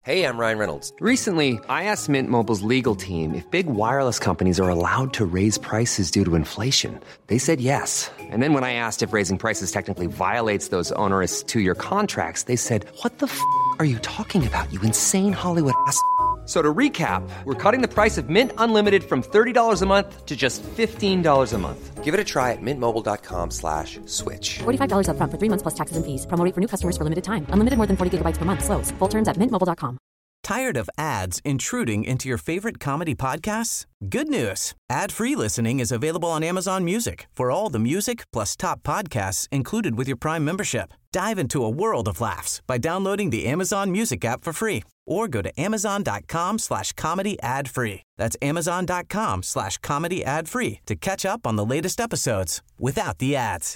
Hey, I'm Ryan Reynolds. Recently, I asked Mint Mobile's legal team if big wireless companies are allowed to raise prices due to inflation. They said yes. And then when I asked if raising prices technically violates those onerous two-year contracts, they said, "What the f*** are you talking about, you insane Hollywood ass?" So to recap, we're cutting the price of Mint Unlimited from $30 a month to just $15 a month. Give it a try at mintmobile.com/switch. $45 up front for 3 months plus taxes and fees. Promo rate for new customers for limited time. Unlimited more than 40 gigabytes per month. Slows full terms at mintmobile.com. Tired of ads intruding into your favorite comedy podcasts? Good news. Ad-free listening is available on Amazon Music for all the music plus top podcasts included with your Prime membership. Dive into a world of laughs by downloading the Amazon Music app for free or go to amazon.com/comedy ad-free. That's amazon.com/comedy ad-free to catch up on the latest episodes without the ads.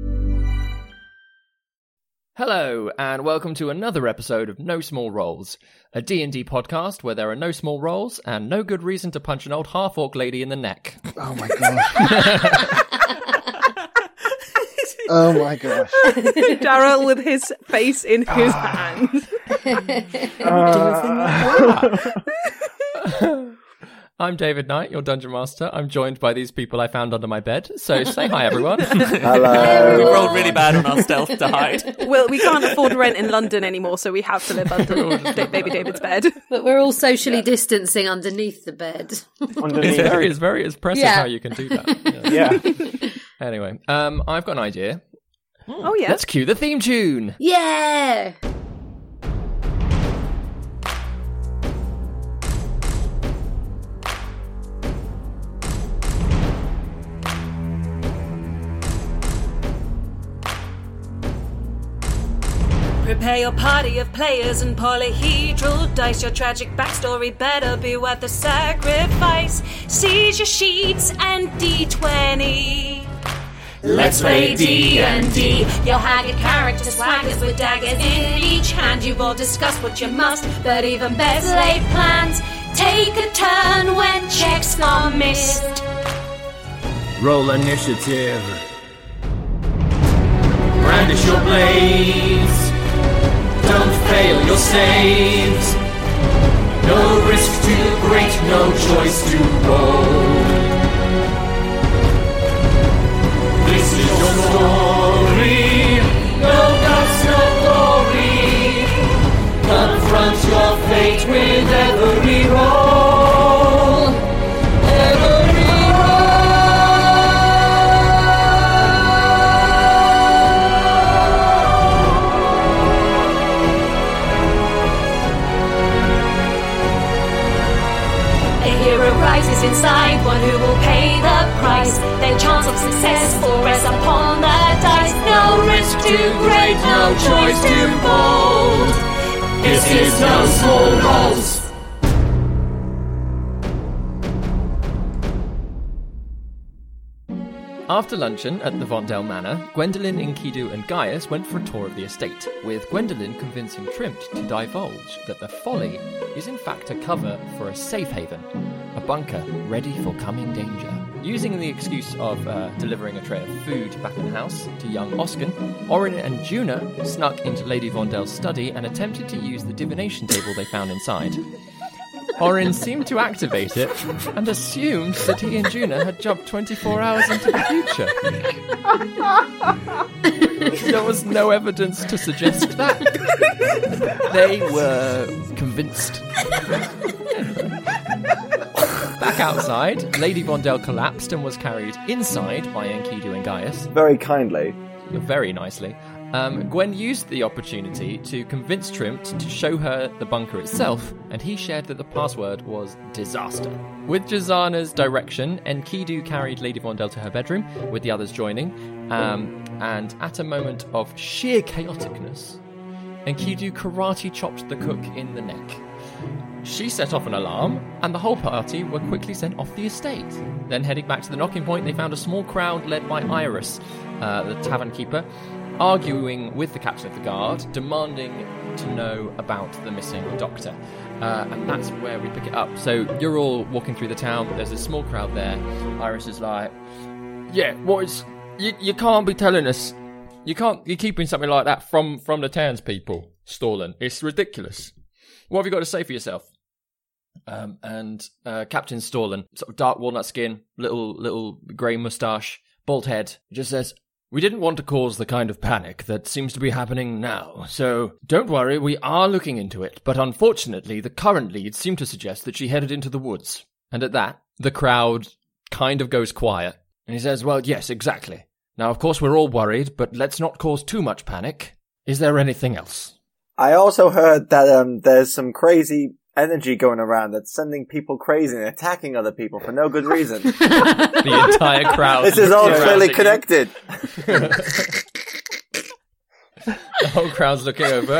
Hello, and welcome to another episode of No Small Roles, a D&D podcast where there are no small roles and no good reason to punch an old half-orc lady in the neck. Oh my gosh. Oh my gosh. Daryl with his face in his hand. I'm David Knight, your Dungeon Master. I'm joined by these people I found under my bed. So say hi, everyone. Hello. We rolled really bad on our stealth to hide. Well, we can't afford rent in London anymore, so we have to live under Baby David's bed. But we're all socially distancing underneath the bed. It's very impressive how you can do that. Yeah. Anyway, I've got an idea. Oh, yeah. Let's cue the theme tune. Yeah! Prepare your party of players and polyhedral dice. Your tragic backstory better be worth the sacrifice. Seize your sheets and D20. Let's play D&D. Your haggard character swaggers with daggers in each hand. You've all discussed what you must, but even better laid plans. Take a turn when checks are missed. Roll initiative. Brandish your blades. Don't fail your saves. No risk too great, no choice to roll. This is your story. No guts, no glory. Confront your fate with every roll. Every rises inside, one who will pay the price. Their chance of success will rest upon the dice. No risk too great, no choice too bold. This is No Small Roles. After luncheon at the Vondel Manor, Gwendolyn, Enkidu and Gaius went for a tour of the estate, with Gwendolyn convincing Trimpt to divulge that the Folly is in fact a cover for a safe haven, a bunker ready for coming danger. Using the excuse of delivering a tray of food back in the house to young Oscan, Orin and Juna snuck into Lady Vondel's study and attempted to use the divination table they found inside. Orin seemed to activate it and assumed that he and Juna had jumped 24 hours into the future. There was no evidence to suggest that. They were convinced. Back outside, Lady Vondel collapsed and was carried inside by Enkidu and Gaius. Very kindly. Very nicely. Gwen used the opportunity to convince Trimpt to show her the bunker itself, and he shared that the password was disaster. With Jazana's direction, Enkidu carried Lady Vondel to her bedroom, with the others joining, and at a moment of sheer chaoticness, Enkidu karate chopped the cook in the neck. She set off an alarm, and the whole party were quickly sent off the estate. Then heading back to the knocking point, they found a small crowd led by Iris, the tavern keeper, arguing with the captain of the guard, demanding to know about the missing doctor. And that's where we pick it up. So you're all walking through the town, but there's a small crowd there. Iris is like, yeah, what is... You can't be telling us... You're keeping something like that from the townspeople, Storlin. It's ridiculous. What have you got to say for yourself? And Captain Storlin, sort of dark walnut skin, little grey moustache, bald head, just says, "We didn't want to cause the kind of panic that seems to be happening now, so don't worry, we are looking into it, but unfortunately the current leads seem to suggest that she headed into the woods." And at that, the crowd kind of goes quiet, and he says, "Well, yes, exactly. Now, of course, we're all worried, but let's not cause too much panic. Is there anything else?" I also heard that there's some crazy energy going around that's sending people crazy and attacking other people for no good reason. The entire crowd. This is all clearly connected. The whole crowd's looking over.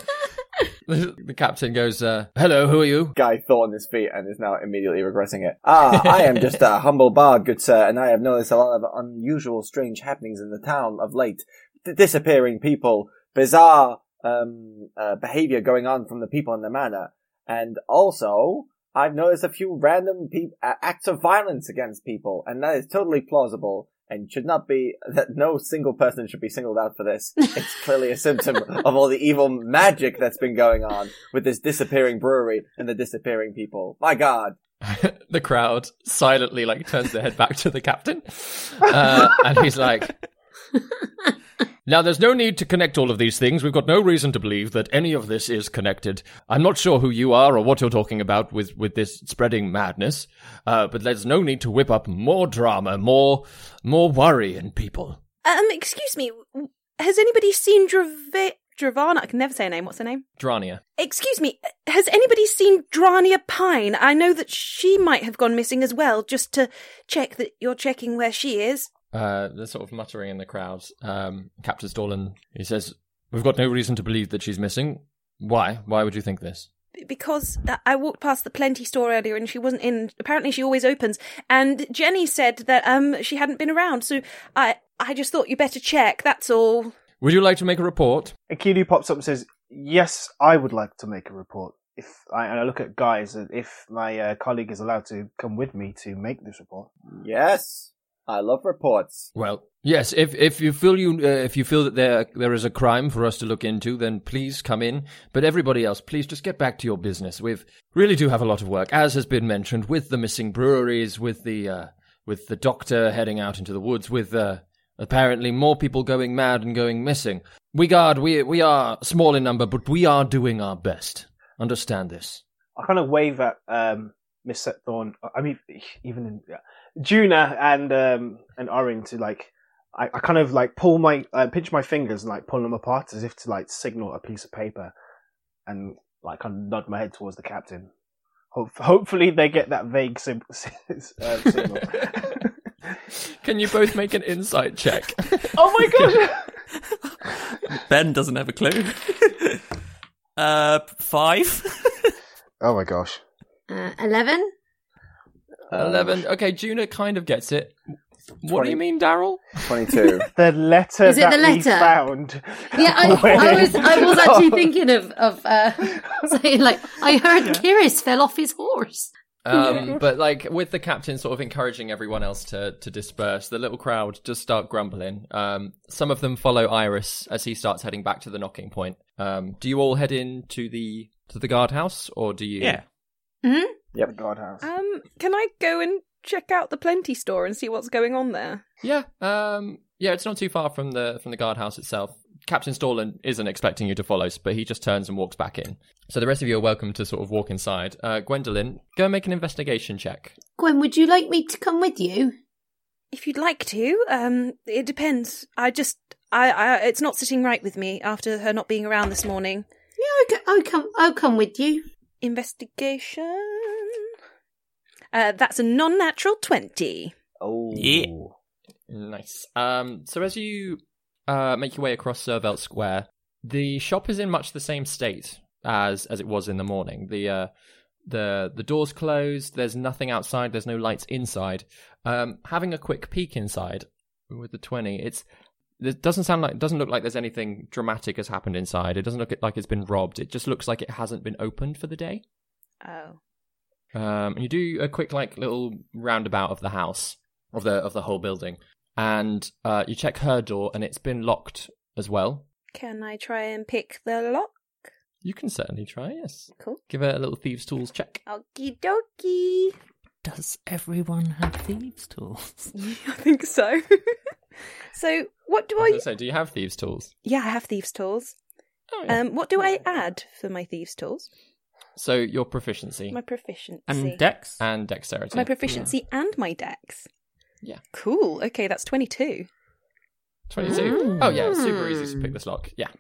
The captain goes, "Hello, who are you?" Guy thought on his feet and is now immediately regretting it. I am just a humble bard, good sir, and I have noticed a lot of unusual, strange happenings in the town of late. Disappearing people, bizarre behavior going on from the people in the manor. And also, I've noticed a few random acts of violence against people, and that is totally plausible and should not be, that no single person should be singled out for this. It's clearly a symptom of all the evil magic that's been going on with this disappearing brewery and the disappearing people. My God. The crowd silently turns their head back to the captain, and he's like, "Now, there's no need to connect all of these things. We've got no reason to believe that any of this is connected. I'm not sure who you are or what you're talking about with this spreading madness, but there's no need to whip up more drama, more worry in people." Excuse me, has anybody seen Dravana? I can never say her name. What's her name? Drania. Excuse me, has anybody seen Drania Pine? I know that she might have gone missing as well, just to check that you're checking where she is. They're sort of muttering in the crowd. Captain Storlin, he says, "We've got no reason to believe that she's missing. Why? Why would you think this?" Because I walked past the Plenty store earlier and she wasn't in. Apparently she always opens. And Jenny said that she hadn't been around, so I just thought you better check, that's all. Would you like to make a report? And Keely pops up and says, "Yes, I would like to make a report. And I look at Guys, if my colleague is allowed to come with me to make this report." Yes. I love reports. Well, yes. If you feel that there is a crime for us to look into, then please come in. But everybody else, please just get back to your business. We really do have a lot of work, as has been mentioned, with the missing breweries, with the doctor heading out into the woods, with apparently more people going mad and going missing. We are small in number, but we are doing our best. Understand this. I kind of wave at Miss Setthorn. I mean, even in Juna and Orin to I kind of pull pinch my fingers and pull them apart as if to signal a piece of paper, and kind of nod my head towards the captain. Hopefully they get that vague signal. Can you both make an insight check? Oh my gosh! Ben doesn't have a clue. 5. Oh my gosh. 11. 11. Okay, Juna kind of gets it. What do you mean, Daryl? 22. The letter Is it that the letter? we found. Yeah, I was actually thinking of saying I heard Kiris fell off his horse. But with the captain sort of encouraging everyone else to disperse, the little crowd just start grumbling. Some of them follow Iris as he starts heading back to the knocking point. Do you all head in to the guardhouse, or do you? Yeah. Mm-hmm. Yep, the guardhouse. Can I go and check out the Plenty store and see what's going on there? Yeah. It's not too far from the guardhouse itself. Captain Storlin isn't expecting you to follow, but he just turns and walks back in. So the rest of you are welcome to sort of walk inside. Gwendolyn, go and make an investigation check. Gwen, would you like me to come with you? If you'd like to, it depends. It's not sitting right with me after her not being around this morning. Yeah, I'll come with you. Investigation. That's a non-natural 20. Oh. Yeah. Nice. So as you make your way across Servelt Square, the shop is in much the same state as it was in the morning. The door's closed, there's nothing outside, there's no lights inside. Having a quick peek inside with the 20, it doesn't look like there's anything dramatic has happened inside. It doesn't look like it's been robbed. It just looks like it hasn't been opened for the day. Oh. You do a quick little roundabout of the house, of the whole building, and you check her door, and it's been locked as well. Can I try and pick the lock? You can certainly try, yes. Cool. Give it a little thieves' tools check. Okie dokie. Does everyone have thieves' tools? I think so. So, what do I... So, do you have thieves' tools? Yeah, I have thieves' tools. Oh, yeah. What do I add for my thieves' tools? So, your proficiency. My proficiency. And dex? And dexterity. My proficiency and my dex. Yeah. Cool. Okay, that's 22. 22. Oh, yeah, it's super easy to pick this lock. Yeah.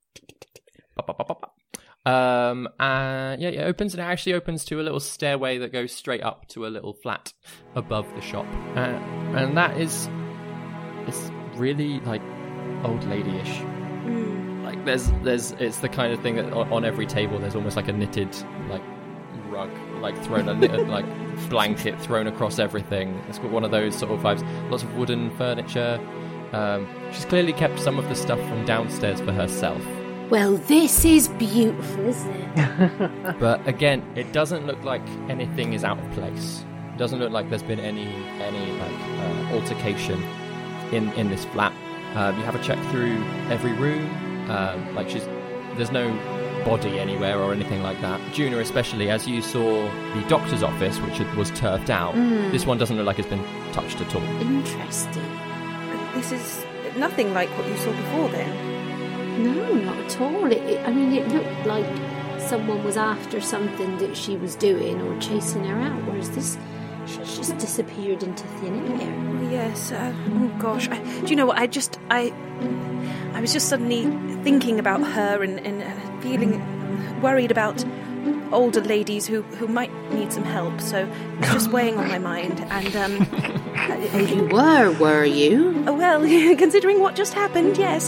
It opens, and it actually opens to a little stairway that goes straight up to a little flat above the shop. And that is... It's really, like, old lady-ish. Like, it's the kind of thing that on every table there's almost like a knitted, like, rug, like, thrown, a knitted, like, blanket thrown across everything. It's got one of those sort of vibes. Lots of wooden furniture. She's clearly kept some of the stuff from downstairs for herself. Well, this is beautiful, isn't it? But again, it doesn't look like anything is out of place. It doesn't look like there's been any altercation in this flat. You have a check through every room. There's no body anywhere or anything like that. Juna, especially, as you saw the doctor's office, which was turfed out, this one doesn't look like it's been touched at all. Interesting. This is nothing like what you saw before, then? No, not at all. It looked like someone was after something that she was doing or chasing her out, whereas this, she's just disappeared into thin air. Oh, yes. Oh, gosh. Do you know what? I was just suddenly thinking about her and feeling worried about older ladies who might need some help, so it's just weighing on my mind. And you were you? Oh, well, considering what just happened, yes.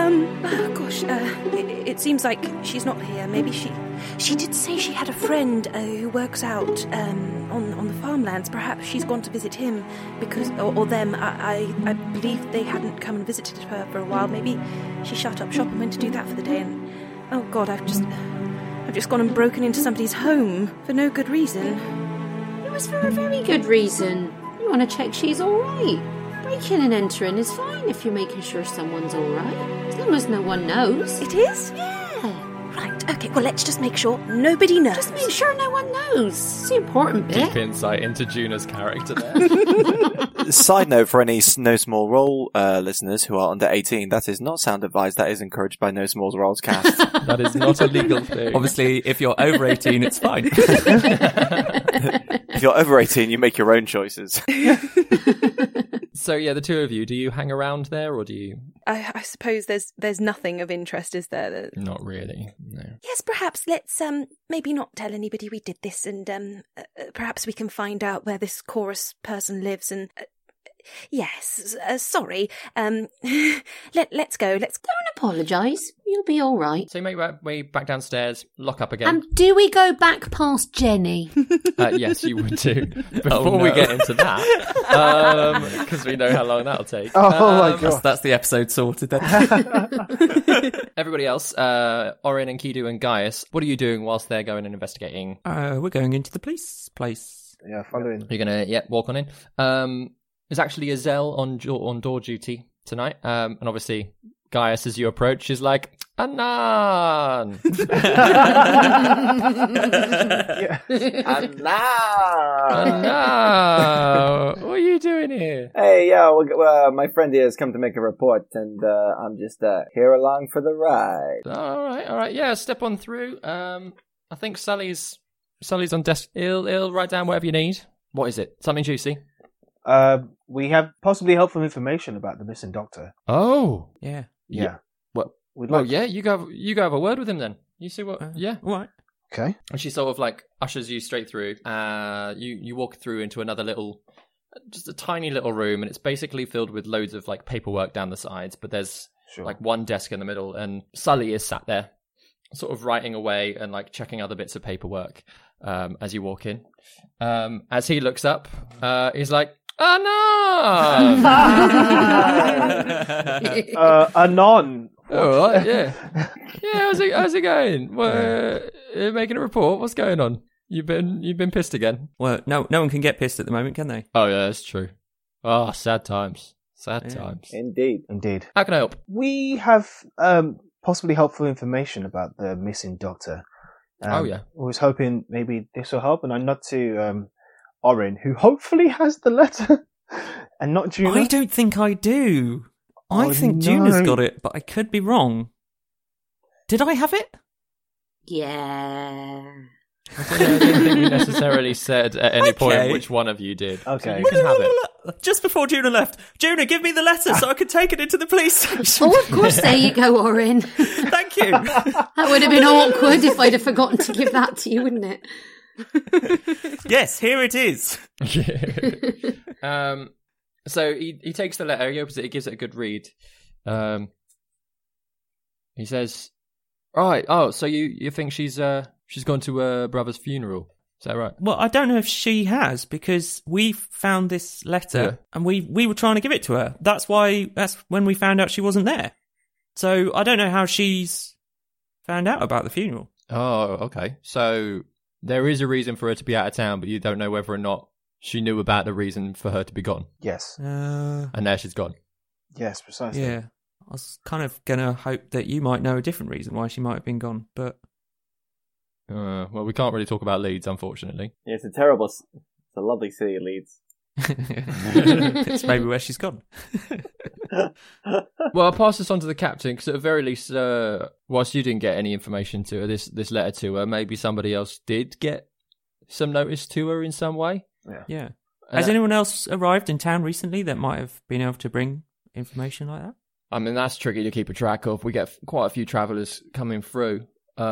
It seems like she's not here. Maybe she did say she had a friend who works out on the farmlands. Perhaps she's gone to visit him because or them. I believe they hadn't come and visited her for a while. Maybe she shut up shop and went to do that for the day. And oh God, I've just gone and broken into somebody's home for no good reason. It was for a very good reason. You want to check she's all right. Breaking and entering is fine if you're making sure someone's all right, as long as no one knows. It is? Yeah. Right. Okay. Well, let's just make sure nobody knows. Just make sure no one knows. It's the important bit. Deep insight into Juna's character there. Side note for any No Small Roll listeners who are under 18, that is not sound advice. That is encouraged by No Small Rolls cast. That is not a legal thing. Obviously, if you're over 18, it's fine. If you're over 18, you make your own choices. So yeah, the two of you, do you hang around there, or do you... I suppose there's nothing of interest, is there? Not really, no. Yes, perhaps let's maybe not tell anybody we did this, and perhaps we can find out where this chorus person lives, and... Yes, sorry. Let's go. Don't apologise. You'll be all right. So you make your way back downstairs, lock up again. And do we go back past Jenny? Yes, you would do. Before we get into that, because we know how long that'll take. Oh my God. That's the episode sorted then. Everybody else, Orin and Kidu and Gaius, what are you doing whilst they're going and investigating? We're going into the police place. Yeah, following. You're going to, walk on in. There's actually a Zell on door duty tonight, and obviously Gaius, as you approach, is like, Anan! Anan! What are you doing here? Hey, my friend here has come to make a report, and I'm just here along for the ride. All right. Yeah, step on through. I think Sally's on desk. He'll write down whatever you need. What is it? Something juicy? We have possibly helpful information about the missing doctor. Oh, yeah. What? You go have a word with him then. You see what? Yeah. All right. Okay. And she sort of like ushers you straight through. You walk through into another just a tiny little room, and it's basically filled with loads of like paperwork down the sides. But there's like one desk in the middle, and Sully is sat there, sort of writing away and like checking other bits of paperwork. As you walk in, as he looks up, he's like, Anon! Anon. Oh, right, yeah. Yeah, how's it going? Making a report? What's going on? You've been pissed again? Well, no one can get pissed at the moment, can they? Oh, yeah, that's true. Oh, sad times. Sad times. Indeed. How can I help? We have possibly helpful information about the missing doctor. Oh, yeah. I was hoping maybe this will help, and I nod to Orin, who hopefully has the letter, and not Juna. I don't think I do. I Oh, think no. Juna's got it, but I could be wrong. Did I have it? Yeah. I don't think we necessarily said at any point Okay. which one of you did. Okay. So you can have it. Just before Juna left, Juna, give me the letter so I could take it into the police station. Oh, of course, there you go, Orin. Thank you. That would have been awkward if I'd have forgotten to give that to you, wouldn't it? Yes, here it is. So he takes the letter, he opens it, he gives it a good read. He says, "Right, so you think she's gone to her brother's funeral? Is that right?" Well, I don't know if she has, because we found this letter and we were trying to give it to her. That's when we found out she wasn't there. So I don't know how she's found out about the funeral. Oh, okay. So there is a reason for her to be out of town, but you don't know whether or not she knew about the reason for her to be gone. Yes. And now she's gone. Yes, precisely. Yeah. I was kind of going to hope that you might know a different reason why she might have been gone, but... Well, we can't really talk about Leeds, unfortunately. Yeah, it's a lovely city, Leeds. It's maybe where she's gone. Well, I'll pass this on to the captain, because at the very least, whilst you didn't get any information to her, this letter to her, maybe somebody else did get some notice to her in some way. Yeah. Has anyone else arrived in town recently that might have been able to bring information like that? I mean, that's tricky to keep a track of. We get quite a few travellers coming through,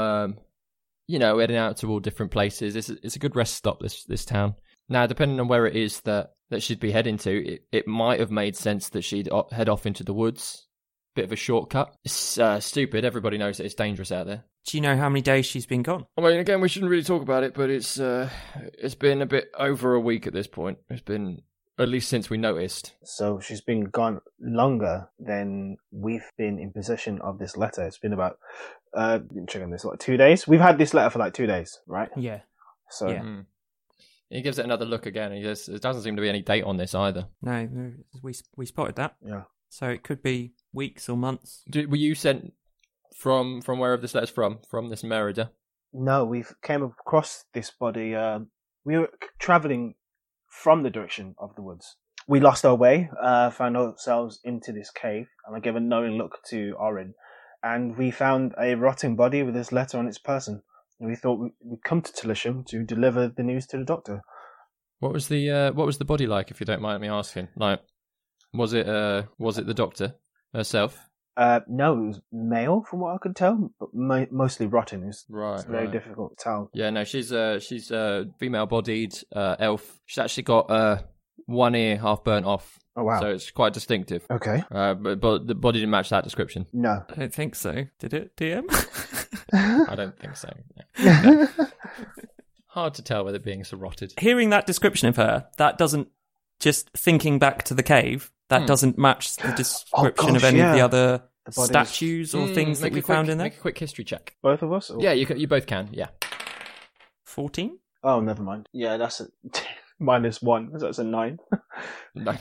heading out to all different places. It's a good rest stop, this town. Now, depending on where it is that she'd be heading to, it might have made sense that she'd head off into the woods. Bit of a shortcut. It's stupid. Everybody knows that it's dangerous out there. Do you know how many days she's been gone? I mean, again, we shouldn't really talk about it, but it's been a bit over a week at this point. It's been at least since we noticed. So she's been gone longer than we've been in possession of this letter. It's been about, checking this, 2 days? We've had this letter for 2 days, right? Yeah. So yeah. He gives it another look again, and he says, there doesn't seem to be any date on this either. No, we spotted that. Yeah. So it could be weeks or months. Were you sent from wherever this letter's from this Merida? No, we've came across this body. We were travelling from the direction of the woods. We lost our way, found ourselves into this cave, and I gave a knowing look to Orin, and we found a rotting body with this letter on its person. And we thought we'd come to Tilisham to deliver the news to the doctor. What was the body like, if you don't mind me asking? Like, was it the doctor herself? No, it was male from what I could tell, but mostly rotten. It's very difficult to tell. Yeah, no, she's female-bodied elf. She's actually got one ear half burnt off. Oh wow! So it's quite distinctive. Okay. But the body didn't match that description. No, I don't think so. Did it, DM? I don't think so. No. Hard to tell with it being so rotted. Hearing that description of her, that doesn't, just thinking back to the cave, that doesn't match the description of any of the other statues or things that we found in there. Make a quick history check. Both of us? Or? Yeah, you both can. Yeah. 14? Oh, never mind. Yeah, that's a -1. That's a 9. No.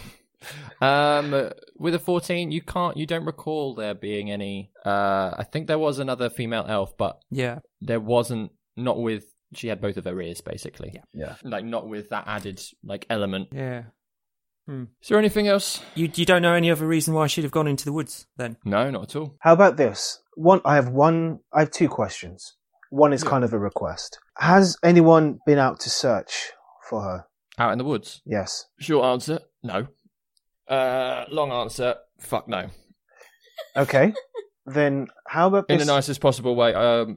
With a 14, you don't recall there being any. I think there was another female elf, but yeah, there wasn't. Not with. She had both of her ears, basically. Yeah. Like not with that added element. Yeah. Is there anything else? You don't know any other reason why she'd have gone into the woods then? No, not at all. How about this? I have 2 questions. One is kind of a request. Has anyone been out to search for her? Out in the woods? Yes. Short answer, no. Long answer, fuck no. Okay. Then how about this? In the nicest possible way,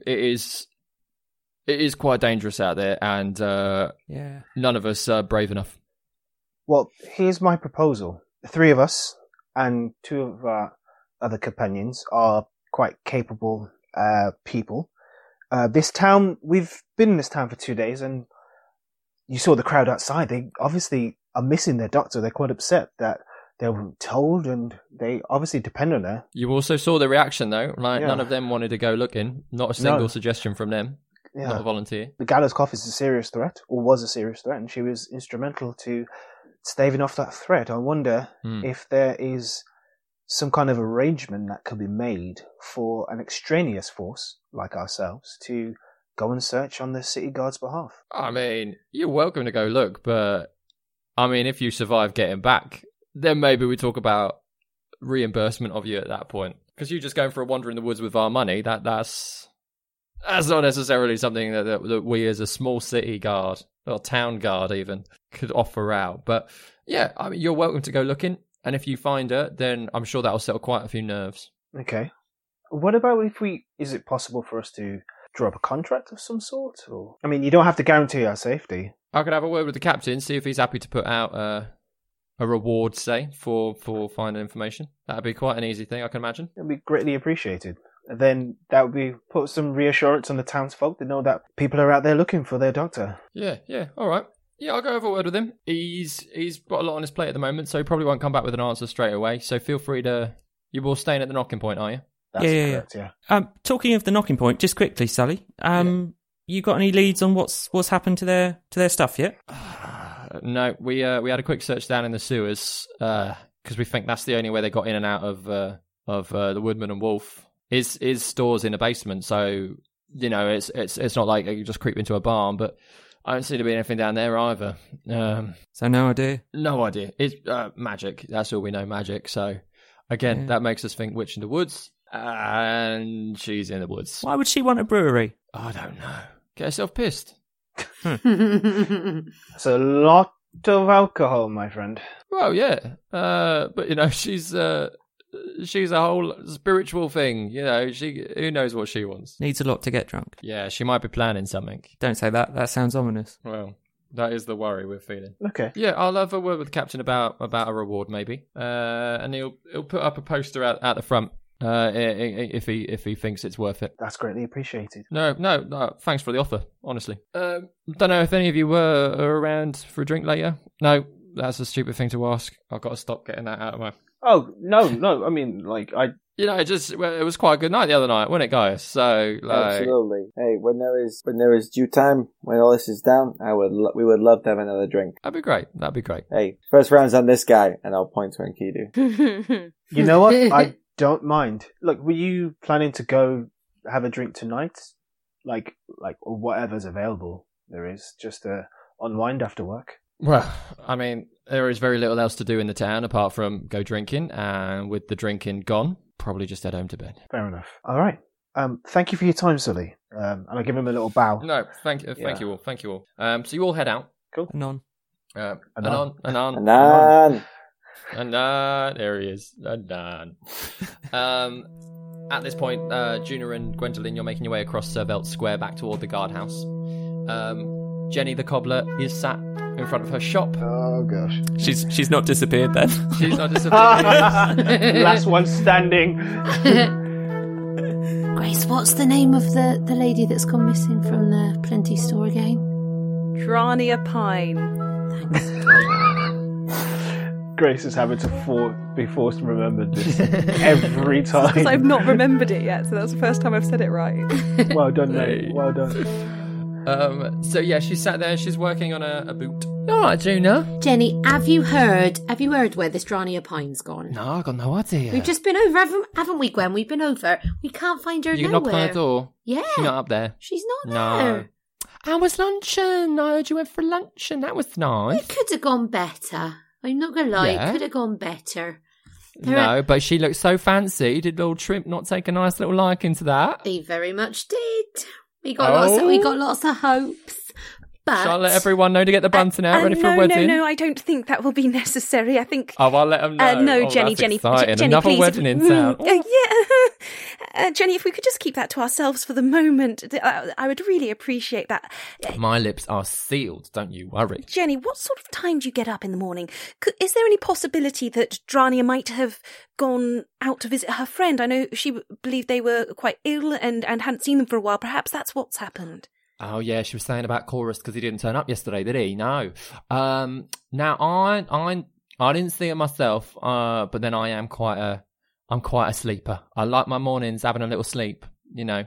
it is quite dangerous out there, and none of us are brave enough. Well, here's my proposal. The 3 of us and 2 of our other companions are quite capable people. This town, we've been in this town for 2 days, and you saw the crowd outside. They obviously are missing their doctor. They're quite upset that they weren't told, and they obviously depend on her. You also saw the reaction, though. None of them wanted to go looking. Not a single suggestion from them. Yeah. Not a volunteer. The gallows cough is a serious threat, or was a serious threat, and she was instrumental to staving off that threat. I wonder if there is some kind of arrangement that could be made for an extraneous force like ourselves to go and search on the city guard's behalf. I mean, you're welcome to go look, but I mean, if you survive getting back, then maybe we talk about reimbursement of you at that point. Because you just going for a wander in the woods with our money, that's not necessarily something that we as a small city guard, or town guard even, could offer out. But yeah, I mean, you're welcome to go looking. And if you find her, then I'm sure that'll settle quite a few nerves. Okay. What about is it possible for us to draw up a contract of some sort? Or, I mean, you don't have to guarantee our safety. I could have a word with the captain, see if he's happy to put out a reward, say, for finding information. That'd be quite an easy thing, I can imagine. It'd be greatly appreciated. And then that would put some reassurance on the townsfolk to know that people are out there looking for their doctor. Yeah, all right. Yeah, I'll go have a word with him. He's got a lot on his plate at the moment, so he probably won't come back with an answer straight away. So feel free to... You will stay in at the knocking point, are you? That's correct, yeah. Talking of the knocking point, just quickly, Sally, you got any leads on what's happened to their stuff yet? No, we had a quick search down in the sewers because we think that's the only way they got in and out of the Woodman and Wolf. Is stores in the basement, so you know it's not like you just creep into a barn, but I don't seem to be anything down there either. So no idea? No idea. It's magic. That's all we know, magic. So again, that makes us think witch in the woods, and she's in the woods. Why would she want a brewery? I don't know. Get herself pissed. It's a lot of alcohol, my friend. Well, yeah, but you know she's a whole spiritual thing. You know, who knows what she wants. Needs a lot to get drunk. Yeah, she might be planning something. Don't say that. That sounds ominous. Well, that is the worry we're feeling. Okay. Yeah, I'll have a word with the captain about a reward maybe, and he'll put up a poster at the front. If he thinks it's worth it. That's greatly appreciated. No, thanks for the offer, honestly. Don't know if any of you were around for a drink later. No, that's a stupid thing to ask. I've got to stop getting that out of my... Oh, no, I mean, like, You know, it was quite a good night the other night, wasn't it, guys? So, like... Absolutely. Hey, when there is due time, when all this is down, we would love to have another drink. That'd be great. Hey, first round's on this guy, and I'll point to Enkidu. You know what? I don't mind. Look, were you planning to go have a drink tonight? Like or whatever's available there is, just to unwind after work? Well, I mean, there is very little else to do in the town apart from go drinking, and with the drinking gone, probably just head home to bed. Fair enough. All right. Thank you for your time, Sully. And I give him a little bow. No, thank you all. So you all head out. Cool. Anon. Anon. There he is. Anon. At this point, Juna and Gwendolyn, you're making your way across Servelt Square back toward the guardhouse. Jenny the cobbler is sat in front of her shop. Oh gosh. She's not disappeared then. She's not disappeared. Last one standing. Grace, what's the name of the lady that's gone missing from the Plenty store again? Drania Pine. Grace is having to be forced to remember this every time. Because I've not remembered it yet, so that's the first time I've said it right. Well done, mate. Well done. So yeah, she sat there. She's working on a boot. All right, Juna. Jenny, have you heard where this Drania Pine's gone? No, I've got no idea. We've just been over, haven't we, Gwen? We've been over. We can't find her you nowhere. You knocked on the door? Yeah. She's not up there. She's not there. How was luncheon? I heard you went for luncheon. That was nice. It could have gone better. I'm not going to lie. It could have gone better. But she looked so fancy. Did Lord Shrimp not take a nice little liking to that? He very much did. We got lots of hopes. But shall I let everyone know to get the bunting out ready for a wedding? No, I don't think that will be necessary. I think... Oh, I'll let them know. No, Jenny, Another please. wedding in town. Jenny, if we could just keep that to ourselves for the moment, I would really appreciate that. My lips are sealed, don't you worry. Jenny, what sort of time do you get up in the morning? Is there any possibility that Drania might have gone out to visit her friend? I know she believed they were quite ill and hadn't seen them for a while. Perhaps that's what's happened. Oh yeah, she was saying about Chorus because he didn't turn up yesterday, did he? No. Now I didn't see it myself, but then I'm quite a sleeper. I like my mornings having a little sleep, you know.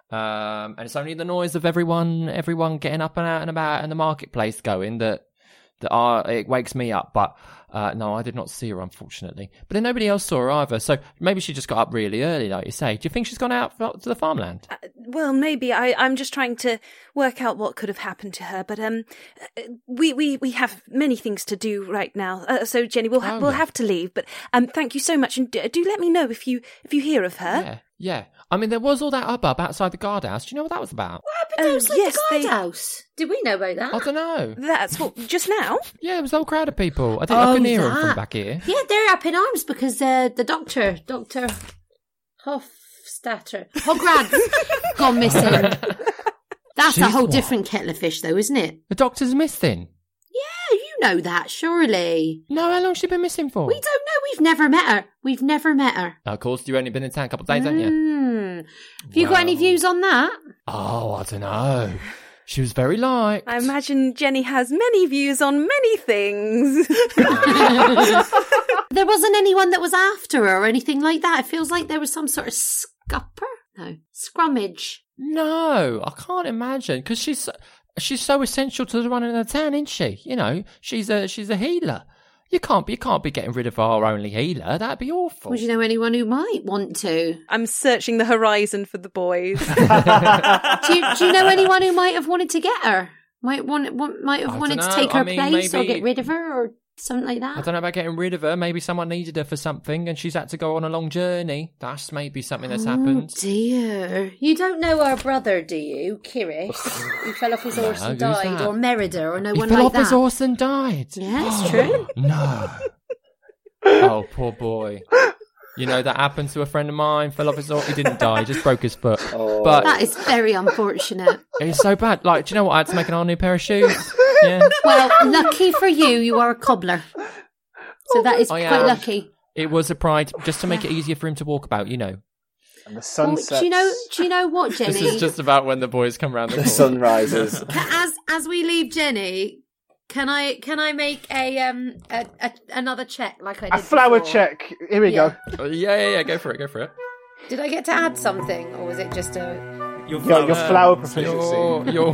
And it's only the noise of everyone getting up and out and about and the marketplace going that it wakes me up. But no, I did not see her, unfortunately. But then nobody else saw her either. So maybe she just got up really early, like you say. Do you think she's gone out to the farmland? Well, maybe. I'm just trying to work out what could have happened to her. But we have many things to do right now. So Jenny, we'll have to leave. But thank you so much, and do let me know if you hear of her. Yeah. I mean, there was all that hubbub outside the guardhouse. Do you know what that was about? What happened outside the guardhouse? Did we know about that? I don't know. That's what, just now? Yeah, it was a whole crowd of people. I couldn't hear them from back here. Yeah, they're up in arms because the Dr. Hofstadter, gone missing. That's a whole different kettle of fish, though, isn't it? The doctor's missing? Yeah, you know that, surely. No, how long's she been missing for? We don't know. We've never met her. Of course, you've only been in town a couple of days, haven't you? Have you got any views on that? Oh, I don't know. She was very liked. I imagine Jenny has many views on many things. There wasn't anyone that was after her or anything like that. It feels like there was some sort of scrummage. No, I can't imagine, because she's so essential to the running of the town, isn't she? You know, she's a healer. You can't be getting rid of our only healer. That'd be awful. Would you know anyone who might want to? I'm searching the horizon for the boys. Do you know anyone who might have wanted to get her? Might have wanted to take her place or get rid of her or something like that? I don't know about getting rid of her. Maybe someone needed her for something and she's had to go on a long journey. That's maybe something that's happened. Oh dear. You don't know our brother, do you? Kirish, who fell off his horse and died, or Merida, or no one like that? He fell off his horse and died? Yeah, it's true. No. Oh, poor boy. You know, that happened to a friend of mine, fell off his horse, he didn't die, he just broke his foot. Oh. But that is very unfortunate. It's so bad. Like, do you know what? I had to make an all new pair of shoes. Yeah. Well, lucky for you are a cobbler. So that is quite lucky. It was a pride, just to make it easier for him to walk about, you know. And the sun sets. Do you know what, Jenny? This is just about when the boys come round the corner. sun rises. As we leave Jenny, can I make another check like I did a flower before? check? Here we go. Yeah, go for it. Did I get to add something, or was it just your flower proficiency? Your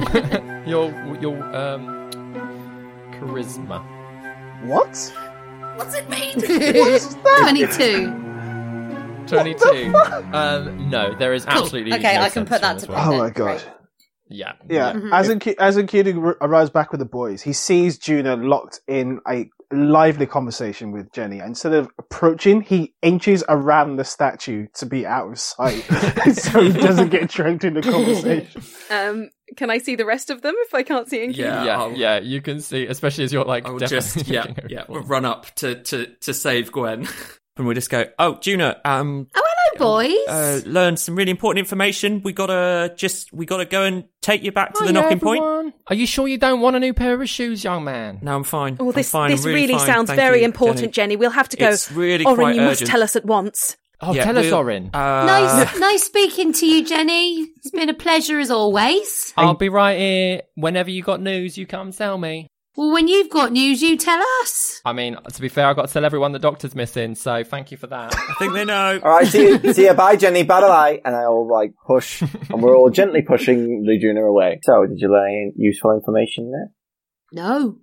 charisma. What? What's it mean? What is that? 22. No, there is absolutely okay, no I can sense put that as to well. Oh my god. Yeah. Mm-hmm. As Enkidu arrives back with the boys, he sees Juna locked in a lively conversation with Jenny. Instead of approaching, he inches around the statue to be out of sight, so he doesn't get dragged in the conversation. Can I see the rest of them if I can't see Enkidu? Yeah, you can see, especially as you're like. I'll just run up to save Gwen. And we'll just go, oh, Juna, oh, hello, boys. Learned some really important information. We gotta go and take you back to the knocking point. Are you sure you don't want a new pair of shoes, young man? No, I'm fine. Oh, this really sounds Thank very you, important, Jenny. We'll have to go. It's really Orin, quite you urgent. must tell us at once. Oh, tell us, Orin. Nice speaking to you, Jenny. It's been a pleasure as always. I'll be right here. Whenever you got news, you come tell me. Well, when you've got news, you tell us. I mean, to be fair, I've got to tell everyone the doctor's missing, so thank you for that. I think they know. All right, see you, bye, Jenny, bye-bye. And I'll, push, and we're all gently pushing Lujuna away. So, did you learn any useful information there? No.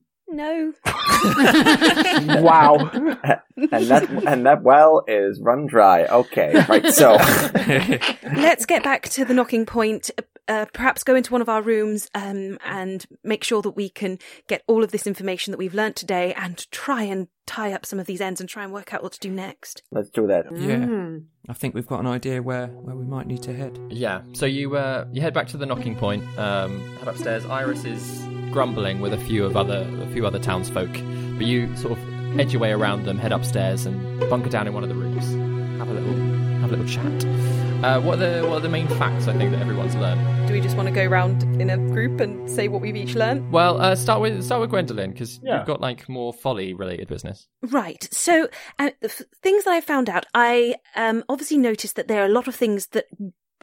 Wow. and that well is run dry. Okay, right, so. Let's get back to the knocking point. Perhaps go into one of our rooms and make sure that we can get all of this information that we've learnt today and try and tie up some of these ends and try and work out what to do next. Let's do that. Yeah. I think we've got an idea where we might need to head. Yeah, so you head back to the knocking point, head upstairs. Iris is grumbling with a few other townsfolk, but you sort of edge your way around them, head upstairs and bunker down in one of the rooms. Have a little chat. What are the main facts I think that everyone's learned? Do we just want to go around in a group and say what we've each learned? Well, start with Gwendolyn, because you've got more folly related business. Right. So things that I found out, I obviously noticed that there are a lot of things that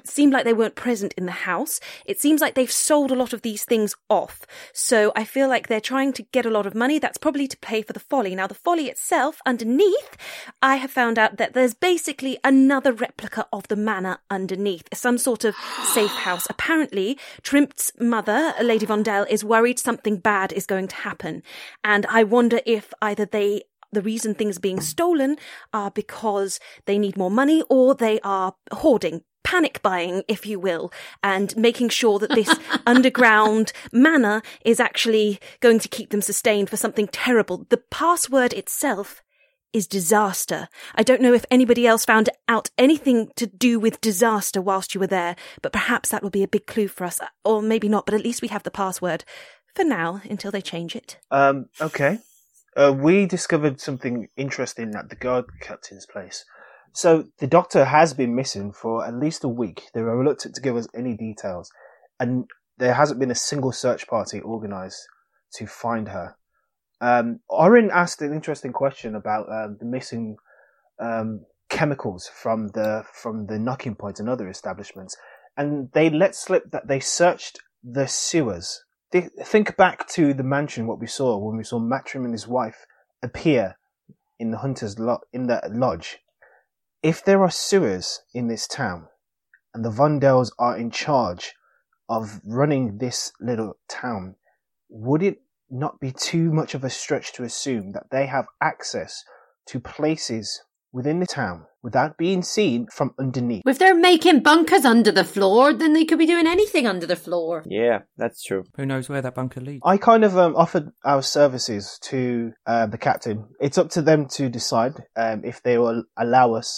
seemed like they weren't present in the house. It seems like they've sold a lot of these things off. So I feel like they're trying to get a lot of money. That's probably to pay for the folly. Now, the folly itself, underneath, I have found out that there's basically another replica of the manor underneath, some sort of safe house. Apparently, Trimpt's mother, Lady Vondel, is worried something bad is going to happen. And I wonder if either the reason things are being stolen are because they need more money, or they are hoarding, panic buying, if you will, and making sure that this underground manor is actually going to keep them sustained for something terrible. The password itself is disaster. I don't know if anybody else found out anything to do with disaster whilst you were there, but perhaps that will be a big clue for us. Or maybe not, but at least we have the password for now, until they change it. Okay. We discovered something interesting at the guard captain's place. So the doctor has been missing for at least a week. They were reluctant to give us any details, and there hasn't been a single search party organised to find her. Orin asked an interesting question about the missing chemicals from the knocking point and other establishments, and they let slip that they searched the sewers. Think back to the mansion, what we saw when we saw Matrim and his wife appear in the hunter's in the lodge. If there are sewers in this town, and the Vondels are in charge of running this little town, would it not be too much of a stretch to assume that they have access to places within the town without being seen from underneath? If they're making bunkers under the floor, then they could be doing anything under the floor. Yeah, that's true. Who knows where that bunker leads? I kind of offered our services to the captain. It's up to them to decide if they will allow us.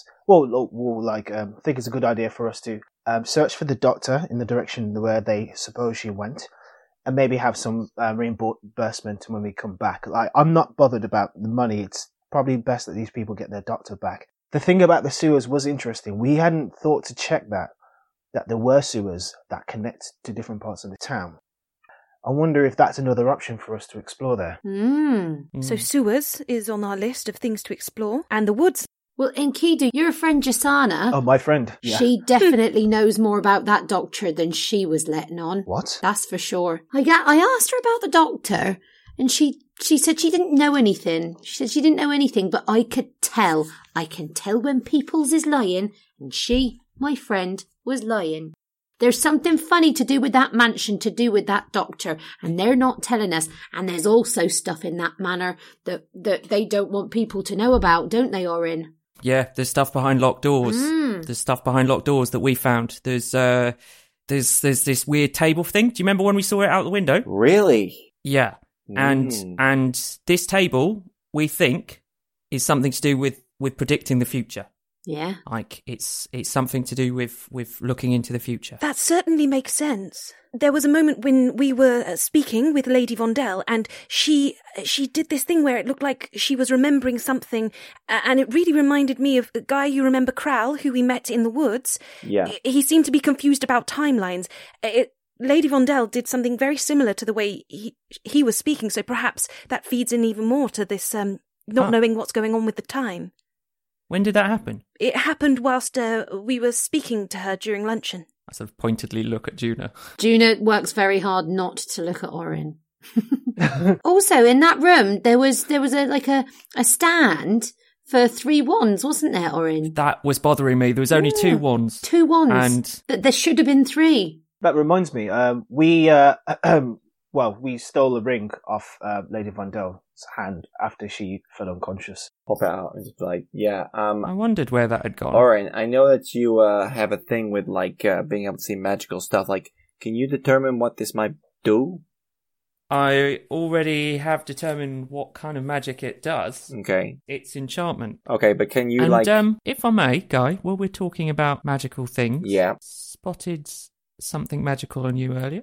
Think it's a good idea for us to search for the doctor in the direction where they suppose she went, and maybe have some reimbursement when we come back. I'm not bothered about the money. It's probably best that these people get their doctor back. The thing about the sewers was interesting. We hadn't thought to check that there were sewers that connect to different parts of the town. I wonder if that's another option for us to explore there. So sewers is on our list of things to explore, and the woods. Well, Enkidu, your friend Jasana. Oh, my friend. Yeah. She definitely knows more about that doctor than she was letting on. What? That's for sure. I asked her about the doctor, and she said she didn't know anything. She said she didn't know anything, but I could tell. I can tell when people's is lying, and she, my friend, was lying. There's something funny to do with that mansion, to do with that doctor, and they're not telling us. And there's also stuff in that manor that they don't want people to know about, don't they, Orin? Yeah, there's stuff behind locked doors. There's stuff behind locked doors that we found. There's this weird table thing. Do you remember when we saw it out the window? Really? Yeah. And this table, we think, is something to do with predicting the future. Yeah. Like, it's something to do with looking into the future. That certainly makes sense. There was a moment when we were speaking with Lady Vondel, and she did this thing where it looked like she was remembering something, and it really reminded me of the guy you remember, Kral, who we met in the woods. Yeah. He seemed to be confused about timelines. Lady Vondel did something very similar to the way he was speaking, so perhaps that feeds in even more to this not knowing what's going on with the time. When did that happen? It happened whilst we were speaking to her during luncheon. I sort of pointedly look at Juna. Juna works very hard not to look at Orin. Also, in that room, there was a stand for 3 wands, wasn't there, Orin? That was bothering me. There was only 2 wands. 2 wands. And there should have been 3. That reminds me, we stole a ring off Lady Vondel's hand after she fell unconscious. Pop it out and just be like, yeah. I wondered where that had gone. Orin, I know that you have a thing with being able to see magical stuff. Can you determine what this might do? I already have determined what kind of magic it does. Okay. It's enchantment. Okay, but can you if I may, Guy, while we're talking about magical things, yeah, spotted something magical on you earlier.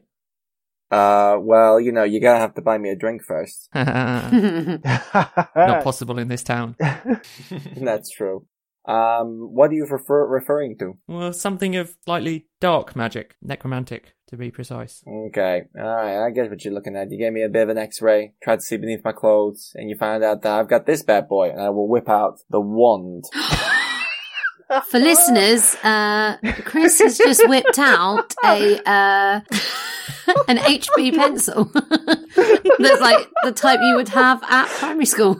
Well, you're gonna have to buy me a drink first. Not possible in this town. That's true. What are you referring to? Well, something of slightly dark magic. Necromantic, to be precise. Okay. Alright, I get what you're looking at. You gave me a bit of an x-ray, tried to see beneath my clothes, and you found out that I've got this bad boy, and I will whip out the wand. For listeners, Chris has just whipped out an HB pencil that's like the type you would have at primary school.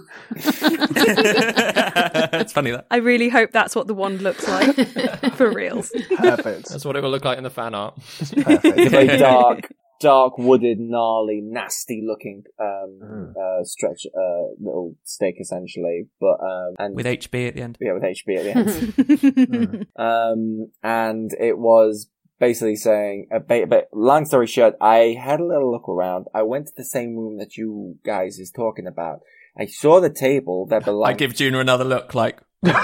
It's funny that. I really hope that's what the wand looks like. For reals. Perfect. That's what it will look like in the fan art. Perfect. It's very dark, wooded, gnarly, nasty-looking stretch, little stick essentially, but and with HB at the end. Yeah, with HB at the end. And it was basically saying, but long story short, I had a little look around. I went to the same room that you guys is talking about. I saw the table that belonged. I give Juna another look, like. This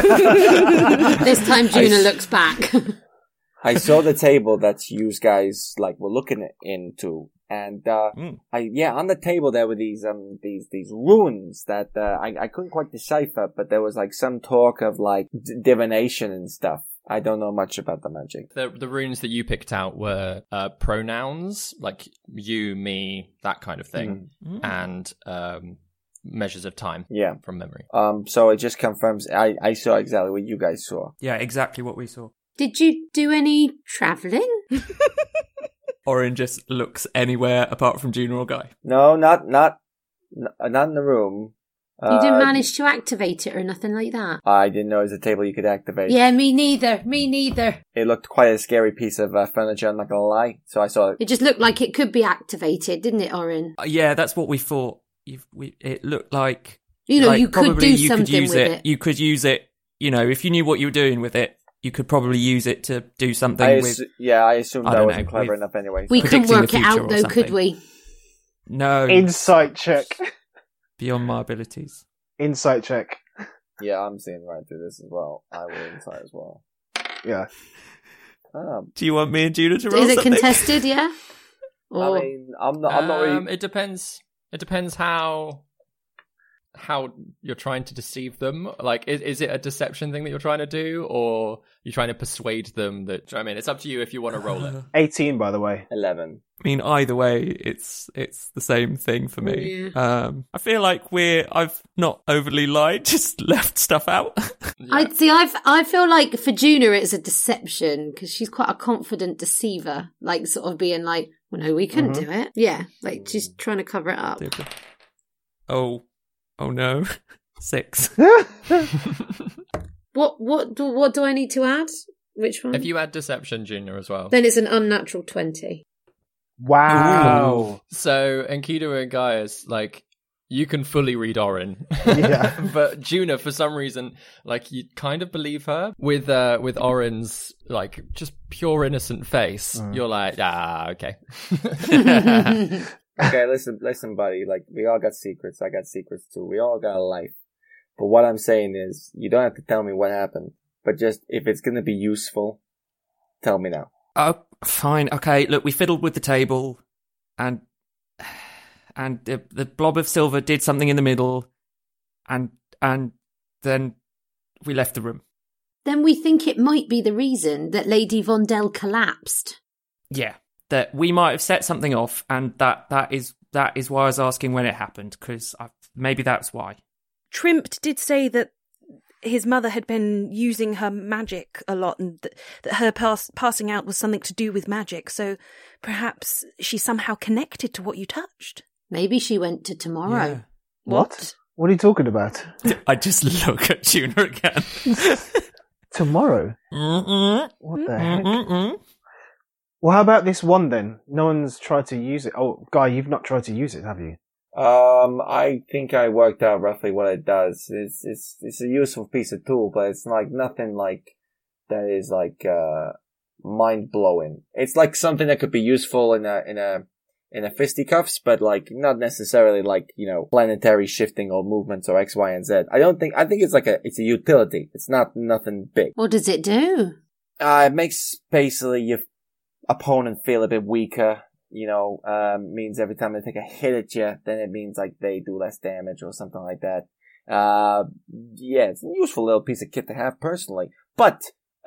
time, Juna looks back. I saw the table that you guys like were looking into, and on the table there were these runes that I couldn't quite decipher, but there was like some talk of like divination and stuff. I don't know much about the magic. The runes that you picked out were pronouns, like you, me, that kind of thing, and measures of time. Yeah, from memory. So it just confirms I saw exactly what you guys saw. Yeah, exactly what we saw. Did you do any travelling? Orin just looks anywhere apart from Juna or Guy. No, not in the room. You didn't manage to activate it or nothing like that? I didn't know it was a table you could activate. Yeah, me neither. It looked quite a scary piece of furniture, I'm not gonna lie. So I saw it. It just looked like it could be activated, didn't it, Orin? Yeah, that's what we thought. It looked like... you could do something with it. You could use it, if you knew what you were doing with it, you could probably use it to do something I assumed I wasn't clever enough anyway. We couldn't work it out though, could we? No. Insight check. Beyond my abilities. Insight check. Yeah, I'm seeing right through this as well. I will insight as well. Yeah. Do you want me and Juna to roll Is it something? contested, yeah? Or... I mean, I'm not really... It depends how you're trying to deceive them. Like, is it a deception thing that you're trying to do, or you're trying to persuade them that... I mean, it's up to you if you want to roll it. 18, by the way. 11. I mean, either way, it's the same thing for me. Yeah. I feel like I've not overly lied, just left stuff out. Yeah. I feel like for Juna it's a deception, because she's quite a confident deceiver, like sort of being like, well, no, we couldn't do it. Yeah, like she's trying to cover it up. Oh no. 6. What do I need to add? Which one? If you add deception, Junior, as well. Then it's an unnatural 20. Wow. So, Enkidu and Gaius, like, you can fully read Orin. Yeah. But Juna, for some reason, like, you kind of believe her with Orin's, like, just pure innocent face. You're like, okay. Okay, listen, buddy. Like, we all got secrets. I got secrets too. We all got a life. But what I'm saying is, you don't have to tell me what happened. But just, if it's gonna be useful, tell me now. Oh, fine. Okay, look, we fiddled with the table, and the blob of silver did something in the middle, and then we left the room. Then we think it might be the reason that Lady Vondel collapsed. Yeah. That we might have set something off, and that is why I was asking when it happened, because maybe that's why. Trimpt did say that his mother had been using her magic a lot, and that her passing out was something to do with magic, so perhaps she somehow connected to what you touched. Maybe she went to tomorrow. Yeah. What? What are you talking about? I just look at Juna again. Tomorrow? What the heck? Well, how about this one then? No one's tried to use it. Oh, Guy, you've not tried to use it, have you? I think I worked out roughly what it does. It's a useful piece of tool, but it's like nothing like that is like mind blowing. It's like something that could be useful in a fisticuffs, but like not necessarily like, planetary shifting or movements or X, Y, and Z. I think it's it's a utility. It's not nothing big. What does it do? It makes basically your opponent feel a bit weaker. Means every time they take a hit at you, then it means like they do less damage or something like that. Yeah, it's a useful little piece of kit to have personally. But,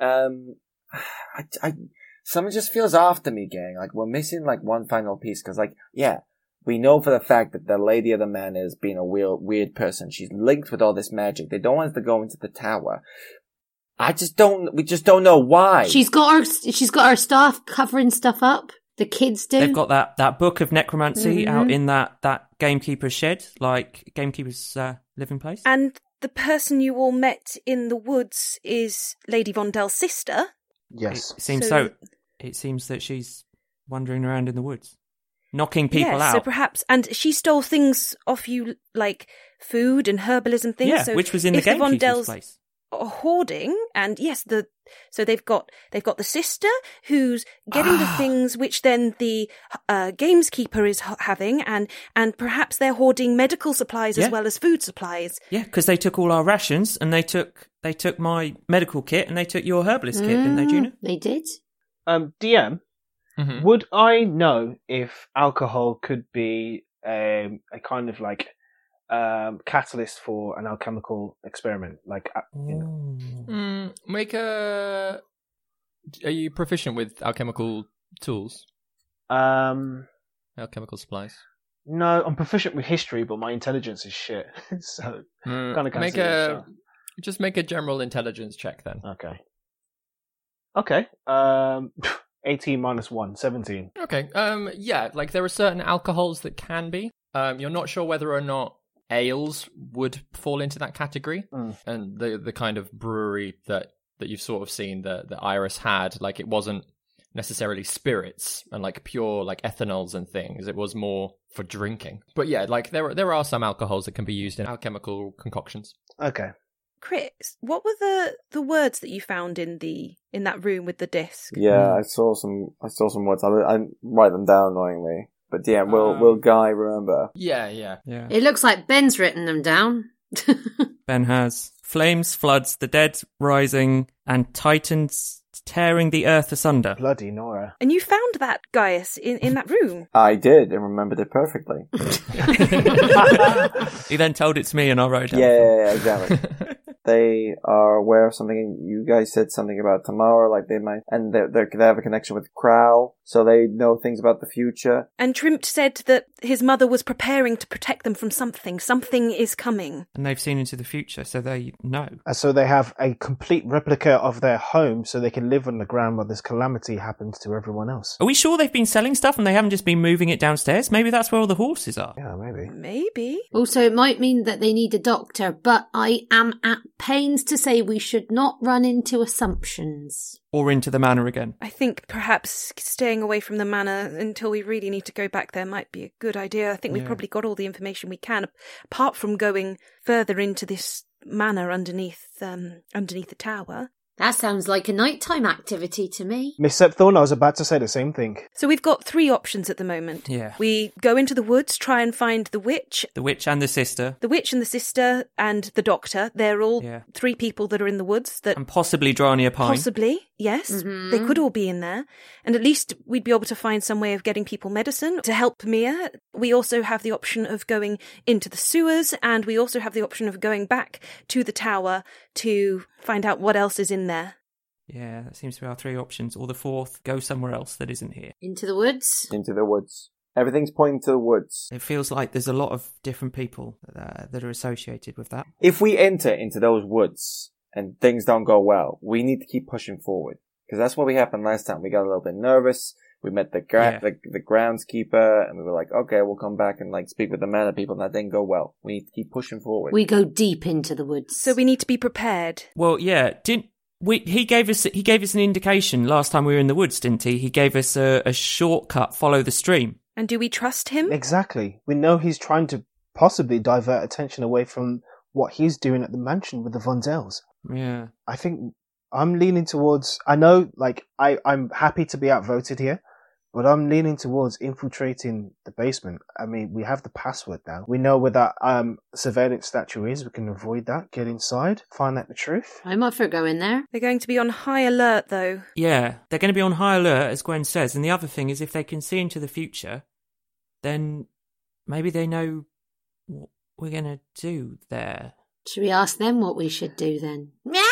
something just feels off to me, gang. Like, we're missing like one final piece, cause like, yeah, we know for the fact that the Lady of the Man is being a weird person. She's linked with all this magic. They don't want us to go into the tower. We just don't know why. She's got her staff covering stuff up. The kids do. They've got that book of necromancy out in that gamekeeper's shed, like gamekeeper's living place. And the person you all met in the woods is Lady Vondel's sister. Yes. It seems that she's wandering around in the woods, knocking people out. So perhaps, and she stole things off you, like food and herbalism things. Yeah, so which was in the gamekeeper's place. Hoarding, and yes, so they've got the sister who's getting the things which then the gameskeeper is having, and perhaps they're hoarding medical supplies as well as food supplies. Yeah, because they took all our rations, and they took my medical kit, and they took your herbalist kit, didn't they, Juna? They did. DM, would I know if alcohol could be a kind of like catalyst for an alchemical experiment? Like, Are you proficient with alchemical tools? Alchemical supplies? No, I'm proficient with history, but my intelligence is shit. So kind of just make a general intelligence check then. Okay. 18 minus 1, 17. Okay. Yeah, like there are certain alcohols that can be. You're not sure whether or not ales would fall into that category, and the kind of brewery that you've sort of seen that Iris had, like it wasn't necessarily spirits and like pure like ethanols and things. It was more for drinking. But yeah, like there are some alcohols that can be used in alchemical concoctions. Okay. Chris, what were the words that you found in that room with the disc? Yeah, I saw some words. I write them down annoyingly. But yeah, will Guy remember? Yeah. It looks like Ben's written them down. Ben has. Flames, floods, the dead rising, and titans tearing the earth asunder. Bloody Nora. And you found that, Gaius, in that room? I did, and remembered it perfectly. He then told it to me, and I wrote it down. Yeah, exactly. They are aware of something. You guys said something about Tamara, like they might, and they have a connection with Crowl, so they know things about the future. And Trimpt said that his mother was preparing to protect them from something. Something is coming. And they've seen into the future, so they know. So they have a complete replica of their home, so they can live on the ground while this calamity happens to everyone else. Are we sure they've been selling stuff and they haven't just been moving it downstairs? Maybe that's where all the horses are. Yeah, maybe. Maybe. Also, it might mean that they need a doctor, but I am at pains to say we should not run into assumptions. Or into the manor again. I think perhaps staying away from the manor until we really need to go back there might be a good idea. I think we've probably got all the information we can, apart from going further into this manor underneath the tower. That sounds like a nighttime activity to me. Miss Septhorn, I was about to say the same thing. So we've got 3 options at the moment. Yeah. We go into the woods, try and find the witch. The witch and the sister. The witch and the sister and the doctor. They're all 3 people that are in the woods. And possibly Drania Pine. Possibly, yes. Mm-hmm. They could all be in there. And at least we'd be able to find some way of getting people medicine to help Mia. We also have the option of going into the sewers, and we also have the option of going back to the tower to find out what else is in there. Yeah, that seems to be our 3 options. Or the 4th, go somewhere else that isn't here. Into the woods? Into the woods. Everything's pointing to the woods. It feels like there's a lot of different people that are associated with that. If we enter into those woods and things don't go well, we need to keep pushing forward. Because that's what happened last time. We got a little bit nervous. We met the groundskeeper, and we were like, okay, we'll come back and like speak with the manor people, and that didn't go well. We need to keep pushing forward. We go deep into the woods. So we need to be prepared. Well, yeah. He gave us an indication last time we were in the woods, didn't he? He gave us a shortcut, follow the stream. And do we trust him? Exactly. We know he's trying to possibly divert attention away from what he's doing at the mansion with the Vondels. Yeah. I think I'm leaning towards... I know, like, I'm happy to be outvoted here, but I'm leaning towards infiltrating the basement. I mean, we have the password now. We know where that surveillance statue is. We can avoid that, get inside, find out the truth. I'm up for going there. They're going to be on high alert, though. Yeah, they're going to be on high alert, as Gwen says. And the other thing is, if they can see into the future, then maybe they know what we're going to do there. Should we ask them what we should do then?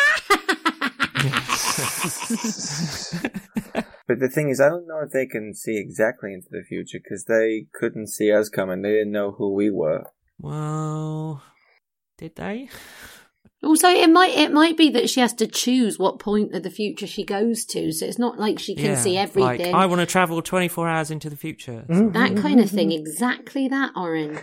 But the thing is, I don't know if they can see exactly into the future, because they couldn't see us coming. They didn't know who we were. Well, did they? Also, it might be that she has to choose what point of the future she goes to, so it's not like she can see everything. Like, I want to travel 24 hours into the future. That kind of thing. Exactly that, Oren.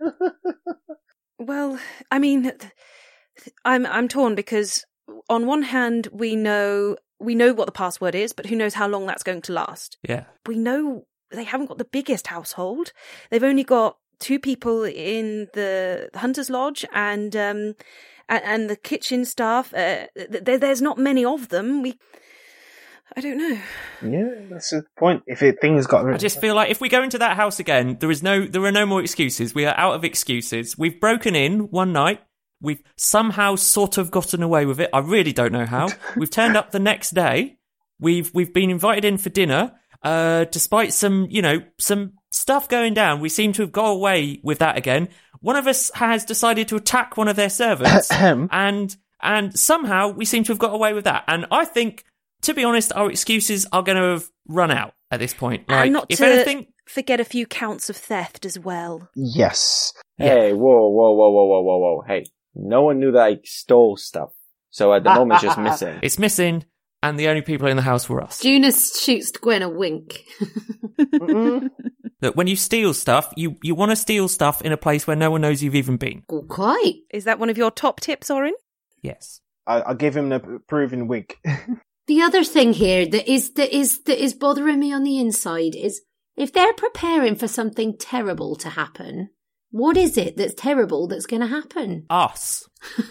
Well, I mean, I'm torn because on one hand we know what the password is, but who knows how long that's going to last. Yeah. We know they haven't got the biggest household. They've only got 2 people in the Hunter's Lodge and the kitchen staff. There's not many of them. I don't know. Yeah, that's the point. Things got... I just feel like if we go into that house again, there are no more excuses. We are out of excuses. We've broken in one night. We've somehow sort of gotten away with it. I really don't know how. We've turned up the next day. We've been invited in for dinner. Despite some stuff going down, we seem to have got away with that again. One of us has decided to attack one of their servants, and somehow we seem to have got away with that. And I think, to be honest, our excuses are going to have run out at this point. Like, and not if to anything, forget a few counts of theft as well. Yes. Hey, whoa. Hey, no one knew that I stole stuff. So at the moment, it's just missing. It's missing, and the only people in the house were us. Juna shoots Gwen a wink. Look, when you steal stuff, you want to steal stuff in a place where no one knows you've even been. Oh, quite. Is that one of your top tips, Oren? Yes. I'll give him the approving wink. The other thing here that is bothering me on the inside is if they're preparing for something terrible to happen, what is it that's terrible that's going to happen? Us.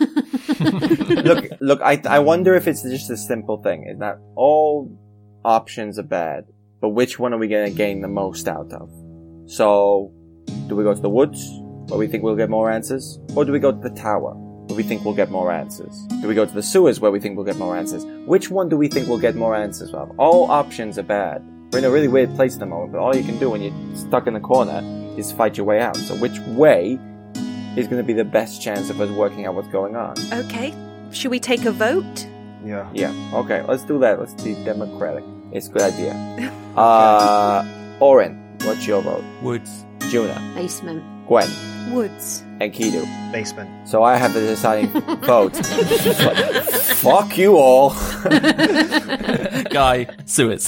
Look, I wonder if it's just a simple thing. Is that all options are bad, but which one are we going to gain the most out of? So, do we go to the woods, where we think we'll get more answers? Or do we go to the tower, where we think we'll get more answers? Do we go to the sewers, where we think we'll get more answers? Which one do we think we'll get more answers of? All options are bad. We're in a really weird place at the moment, but all you can do when you're stuck in the corner is fight your way out. So which way is going to be the best chance of us working out what's going on? Okay. Should we take a vote? Yeah. Yeah. Okay, let's do that. Let's be democratic. It's a good idea. Oren, what's your vote? Woods. Juna. Basement. Gwen. Woods. And Kidu. Basement. So I have the deciding vote. Fuck you all. Guy, sewers.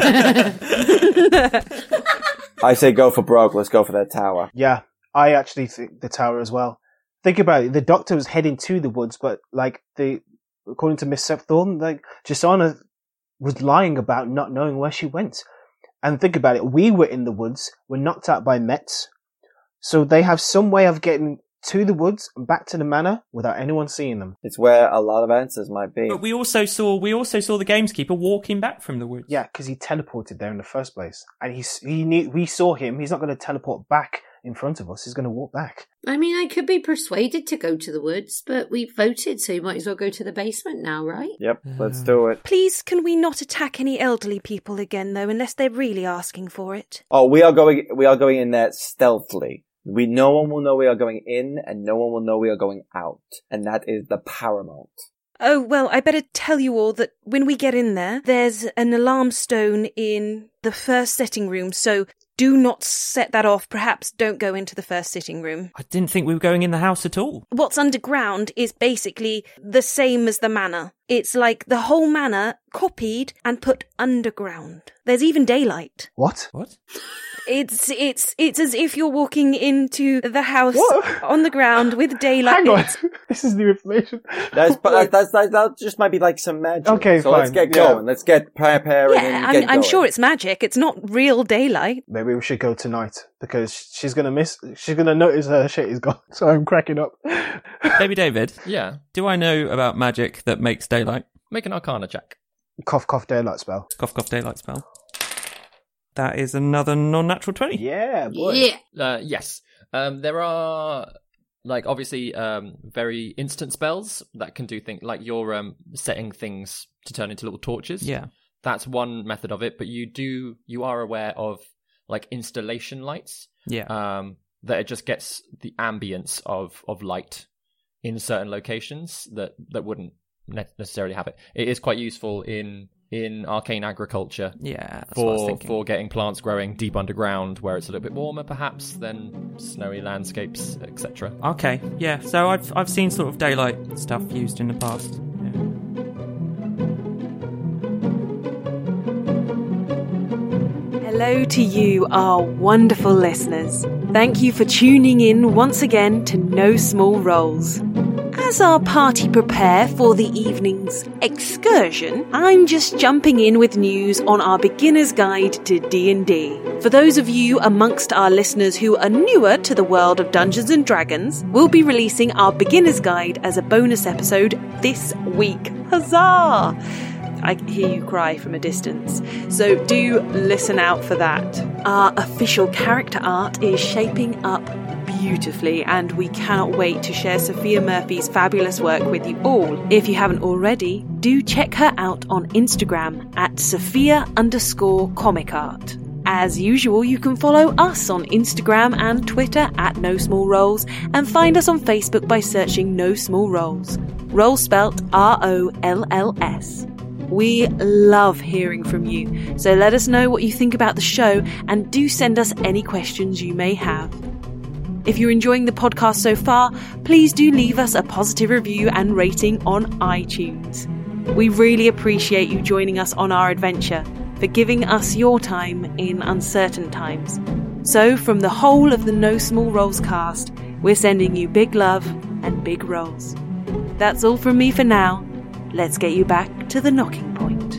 I say go for broke. Let's go for that tower. Yeah, I actually think the tower as well. Think about it. The doctor was heading to the woods, but according to Miss Septhorn, Jasana was lying about not knowing where she went. And think about it. We were in the woods. We're knocked out by Mets. So they have some way of getting to the woods and back to the manor without anyone seeing them. It's where a lot of answers might be. But we also saw the gameskeeper walking back from the woods. Yeah, because he teleported there in the first place, and we saw him. He's not going to teleport back in front of us. He's going to walk back. I mean, I could be persuaded to go to the woods, but we voted, so you might as well go to the basement now, right? Yep, let's do it. Please, can we not attack any elderly people again, though, unless they're really asking for it? Oh, we are going in there stealthily. No one will know we are going in, and no one will know we are going out. And that is the paramount. Oh, well, I better tell you all that when we get in there, there's an alarm stone in the first sitting room, so do not set that off. Perhaps don't go into the first sitting room. I didn't think we were going in the house at all. What's underground is basically the same as the manor. It's like the whole manor copied and put underground. There's even daylight. What? It's as if you're walking into the house on the ground with daylight. Hang on, this is new information. That just might be like some magic. Okay, so fine. Let's get going. Let's get preparing. Yeah, I'm sure it's magic. It's not real daylight. Maybe we should go tonight because she's gonna notice her shit is gone. So I'm cracking up. Baby David. Yeah. Do I know about magic that makes daylight? Make an Arcana check. Cough, cough, daylight spell. Cough, cough, daylight spell. That is another non-natural 20. Yeah, boy. Yeah. Yes. There are, obviously, very instant spells that can do things like you're setting things to turn into little torches. Yeah. That's one method of it, but you are aware of, installation lights. Yeah. That it just gets the ambience of light in certain locations that wouldn't necessarily have it. It is quite useful in in arcane agriculture. Yeah, that's what I was thinking. For getting plants growing deep underground where it's a little bit warmer perhaps than snowy landscapes, etc. Okay, yeah. So I've seen sort of daylight stuff used in the past. Hello to you, our wonderful listeners. Thank you for tuning in once again to No Small Roles. As our party prepare for the evening's excursion, I'm just jumping in with news on our beginner's guide to D&D. For those of you amongst our listeners who are newer to the world of Dungeons & Dragons, we'll be releasing our beginner's guide as a bonus episode this week. Huzzah! I hear you cry from a distance, so do listen out for that. Our official character art is shaping up beautifully, and we cannot wait to share Sophia Murphy's fabulous work with you all. If you haven't already, do check her out on Instagram at Sophia_comicart. As usual, you can follow us on Instagram and Twitter at No Small Roles, and find us on Facebook by searching No Small Roles. Roll spelt ROLLS. We love hearing from you, so let us know what you think about the show, and do send us any questions you may have. If you're enjoying the podcast so far, please do leave us a positive review and rating on iTunes. We really appreciate you joining us on our adventure, for giving us your time in uncertain times. So from the whole of the No Small Roles cast, we're sending you big love and big rolls. That's all from me for now. Let's get you back to the knocking point.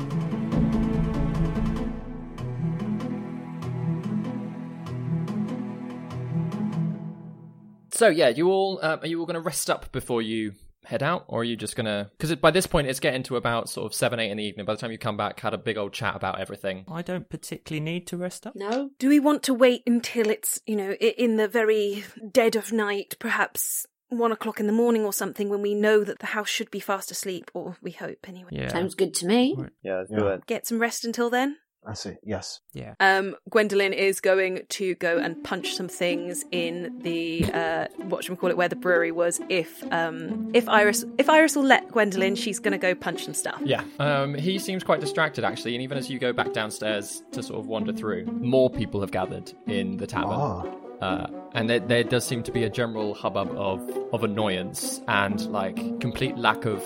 So yeah, you all are you all going to rest up before you head out, or are you just going to? Because by this point it's getting to about sort of 7-8 in the evening. By the time you come back, had a big old chat about everything. I don't particularly need to rest up. No. Do we want to wait until it's, in the very dead of night, perhaps 1 o'clock in the morning or something, when we know that the house should be fast asleep, or we hope anyway? Yeah. Sounds good to me. Yeah, let's do it. Get some rest until then? That's it, yes. Yeah. Gwendolyn is going to go and punch some things in the where the brewery was. If Iris will let Gwendolyn, she's going to go punch some stuff. Yeah. He seems quite distracted actually, and even as you go back downstairs to sort of wander through, more people have gathered in the tavern. And there does seem to be a general hubbub of annoyance and like complete lack of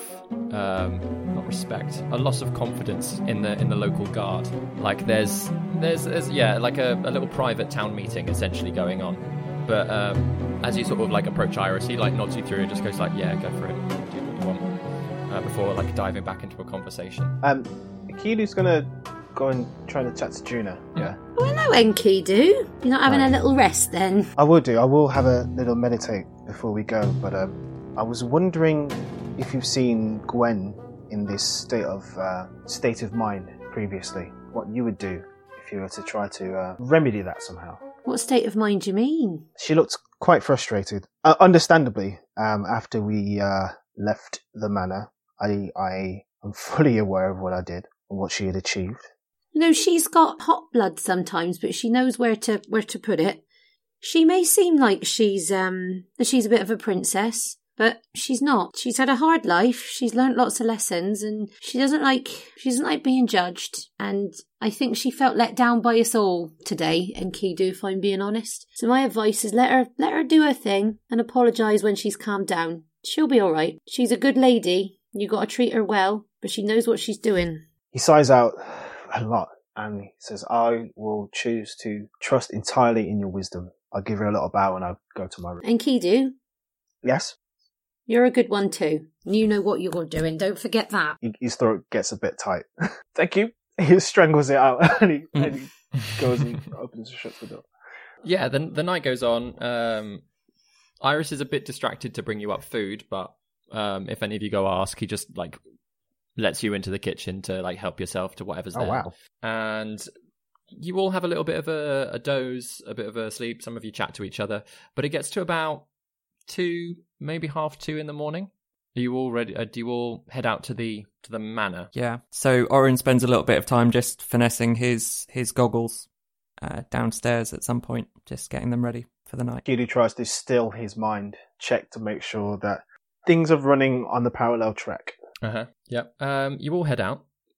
not respect, a loss of confidence in the local guard. Like there's like a little private town meeting essentially going on. But as you sort of like approach Iris, he like nods you through and just goes like, yeah, go for it, do what you want, before like diving back into a conversation. Kilu's gonna go and try to chat to Juna. Yeah. Oh, hello, Enkidu. You're not having a little rest then? I will do. I will have a little meditate before we go, but I was wondering if you've seen Gwen in this state of mind previously. What you would do if you were to try to remedy that somehow. What state of mind do you mean? She looked quite frustrated, understandably. After we left the manor, I am fully aware of what I did and what she had achieved. She's got hot blood sometimes, but she knows where to put it. She may seem like she's a bit of a princess, but she's not. She's had a hard life. She's learnt lots of lessons, and she doesn't like being judged. And I think she felt let down by us all today, Enkidu, if I'm being honest. So my advice is let her do her thing and apologise when she's calmed down. She'll be all right. She's a good lady. You got to treat her well, but she knows what she's doing. He sighs out a lot and he says, I will choose to trust entirely in your wisdom. I'll give her a little bow and I'll go to my room. Enkidu? Yes? You're a good one too. You know what you're doing. Don't forget that. His throat gets a bit tight. Thank you. He strangles it out and he goes and opens and shuts the door. Yeah, the night goes on. Iris is a bit distracted to bring you up food, but if any of you go ask, he just like lets you into the kitchen to like help yourself to whatever's there. Wow. And you all have a little bit of a doze, a bit of a sleep. Some of you chat to each other, but it gets to about 2, maybe 2:30 in the morning. Are you all ready? Do you all head out to the manor? Yeah. So Orin spends a little bit of time just finessing his goggles downstairs at some point, just getting them ready for the night. Kilu tries to still his mind, check to make sure that things are running on the parallel track. Yep. You all head out.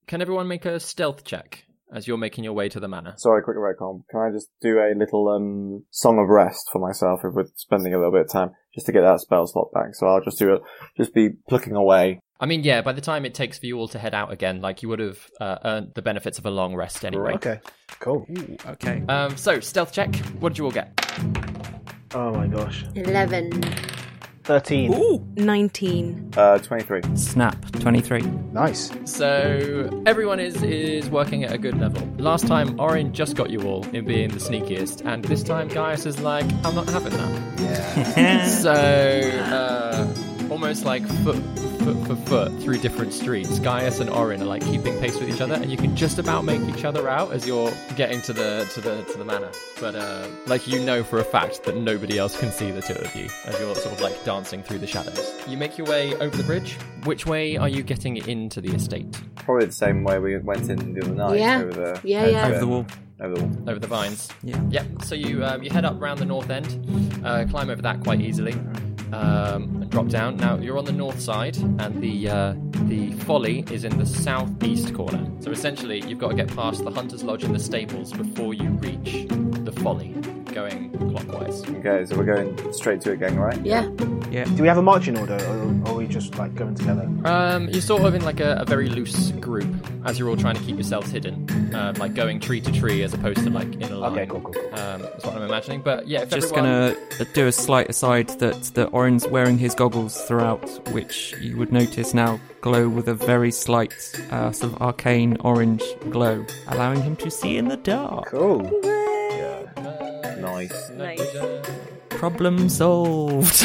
Can everyone make a stealth check as you're making your way to the manor? Sorry, quick retcon. Can I just do a little song of rest for myself if we're spending a little bit of time just to get that spell slot back? So I'll just be plucking away. I mean, yeah, by the time it takes for you all to head out again, like, you would have earned the benefits of a long rest anyway. Okay, cool. Ooh, okay. So, stealth check. What did you all get? Oh my gosh. 11. 13. Ooh. 19. 23. Snap. 23. Nice. So, everyone is working at a good level. Last time, Orin just got you all in being the sneakiest, and this time Gaius is like, I'm not having that. Yeah. So, almost like foot for foot through different streets, Gaius and Orin are like keeping pace with each other, and you can just about make each other out as you're getting to the manor. But like, you know for a fact that nobody else can see the two of you as you're sort of like dancing through the shadows. You make your way over the bridge. Which way are you getting into the estate? Probably the same way we went in the other night. Yeah. Over the Over the wall. Over the vines. Yeah. Yep. So you head up around the north end, climb over that quite easily, and drop down. Now you're on the north side, and the folly is in the southeast corner. So essentially, you've got to get past the Hunter's Lodge and the stables before you reach the folly, going clockwise. Okay, so we're going straight to it again, right? Yeah. Yeah. Do we have a marching order, or are we just like going together? You're sort of in like a very loose group as you're all trying to keep yourselves hidden, like going tree to tree as opposed to like in a line. Okay, cool. That's what I'm imagining. But yeah, if Just everyone... gonna do a slight aside that Orin's wearing his goggles throughout, which you would notice now glow with a very slight sort of arcane orange glow, allowing him to see in the dark. Cool. Nice. Problem solved.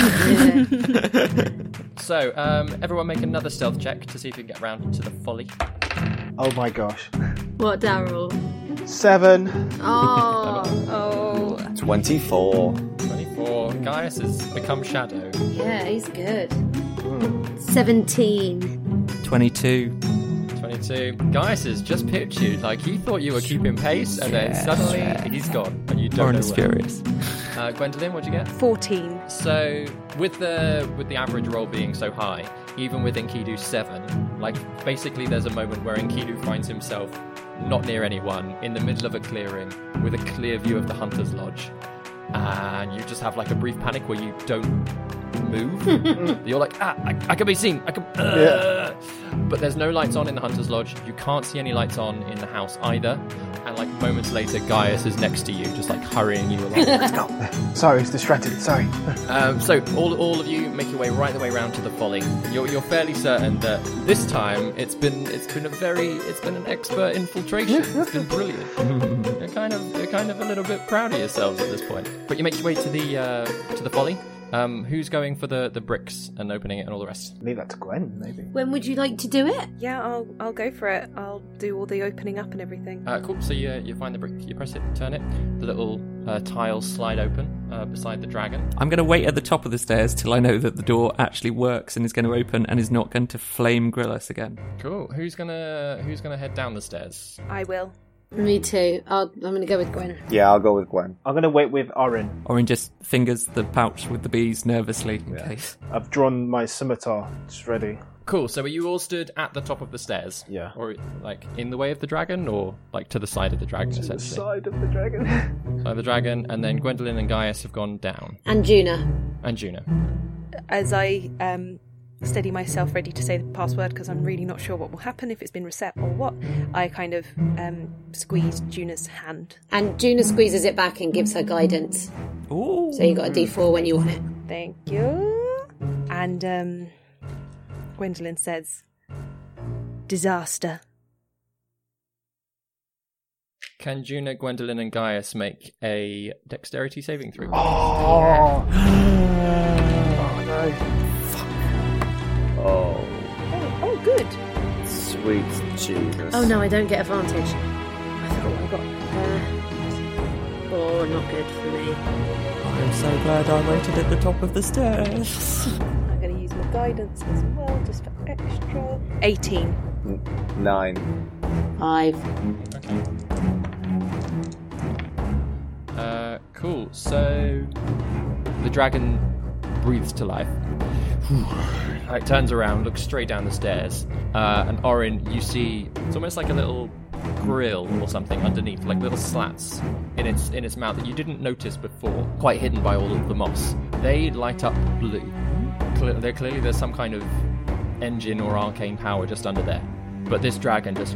So, everyone make another stealth check to see if you can get around to the folly. Oh my gosh. What, Daryl? 7. Oh. 24. 24. Gaius has become shadow. Yeah, he's good. 17. 22. 22. Gaius has just picked you. Like, he thought you were keeping pace, and then suddenly he's gone, and you don't Orin's know where. furious. Gwendolyn, what'd you get? 14. So, with the average roll being so high, even with Enkidu 7, like, basically there's a moment where Enkidu finds himself not near anyone, in the middle of a clearing, with a clear view of the Hunter's Lodge. And you just have like a brief panic where you don't move. You're like, I can be seen. Yeah. But there's no lights on in the Hunter's Lodge. You can't see any lights on in the house either. And like moments later, Gaius is next to you, just like hurrying you along. Let's go. Sorry, it's distracted. Sorry. So all of you make your way right the way round to the folly. You're fairly certain that this time it's been an expert infiltration. It's been brilliant. You're kind of a little bit proud of yourselves at this point. But you make your way to the folly. Who's going for the bricks and opening it and all the rest? Leave that to Gwen, maybe. When would you like to do it? Yeah, I'll go for it. I'll do all the opening up and everything. Cool. So you find the brick, you press it, turn it, the little tiles slide open beside the dragon. I'm going to wait at the top of the stairs till I know that the door actually works and is going to open and is not going to flame grill us again. Cool. Who's gonna head down the stairs? I will. Me too. I'm going to go with Gwen. Yeah, I'll go with Gwen. I'm going to wait with Orin. Orin just fingers the pouch with the bees nervously in case. I've drawn my scimitar. It's ready. Cool, so are you all stood at the top of the stairs? Yeah. Or, like, in the way of the dragon, or, like, to the side of the dragon, To essentially? the side of the dragon. Side of the dragon, and then Gwendolyn and Gaius have gone down. And Juna. And Juna. As I steady myself ready to say the password, because I'm really not sure what will happen, if it's been reset or what, I kind of squeeze Juna's hand. And Juna squeezes it back and gives her guidance. Ooh. So you got a D4 when you want it. Thank you. And Gwendolyn says, disaster. Can Juna, Gwendolyn, and Gaius make a dexterity saving throw? Oh, no. Oh, good. Sweet Jesus. Oh no, I don't get advantage. I forgot what I got. Not good for me. I'm so glad I waited at the top of the stairs. I'm going to use my guidance as well, just for extra. 18. 9. 5. Okay. Cool. So the dragon breathes to life. Like turns around, looks straight down the stairs, and Orin, you see it's almost like a little grill or something underneath, like little slats in its mouth that you didn't notice before, quite hidden by all of the moss. They light up blue. Clearly there's some kind of engine or arcane power just under there. But this dragon just...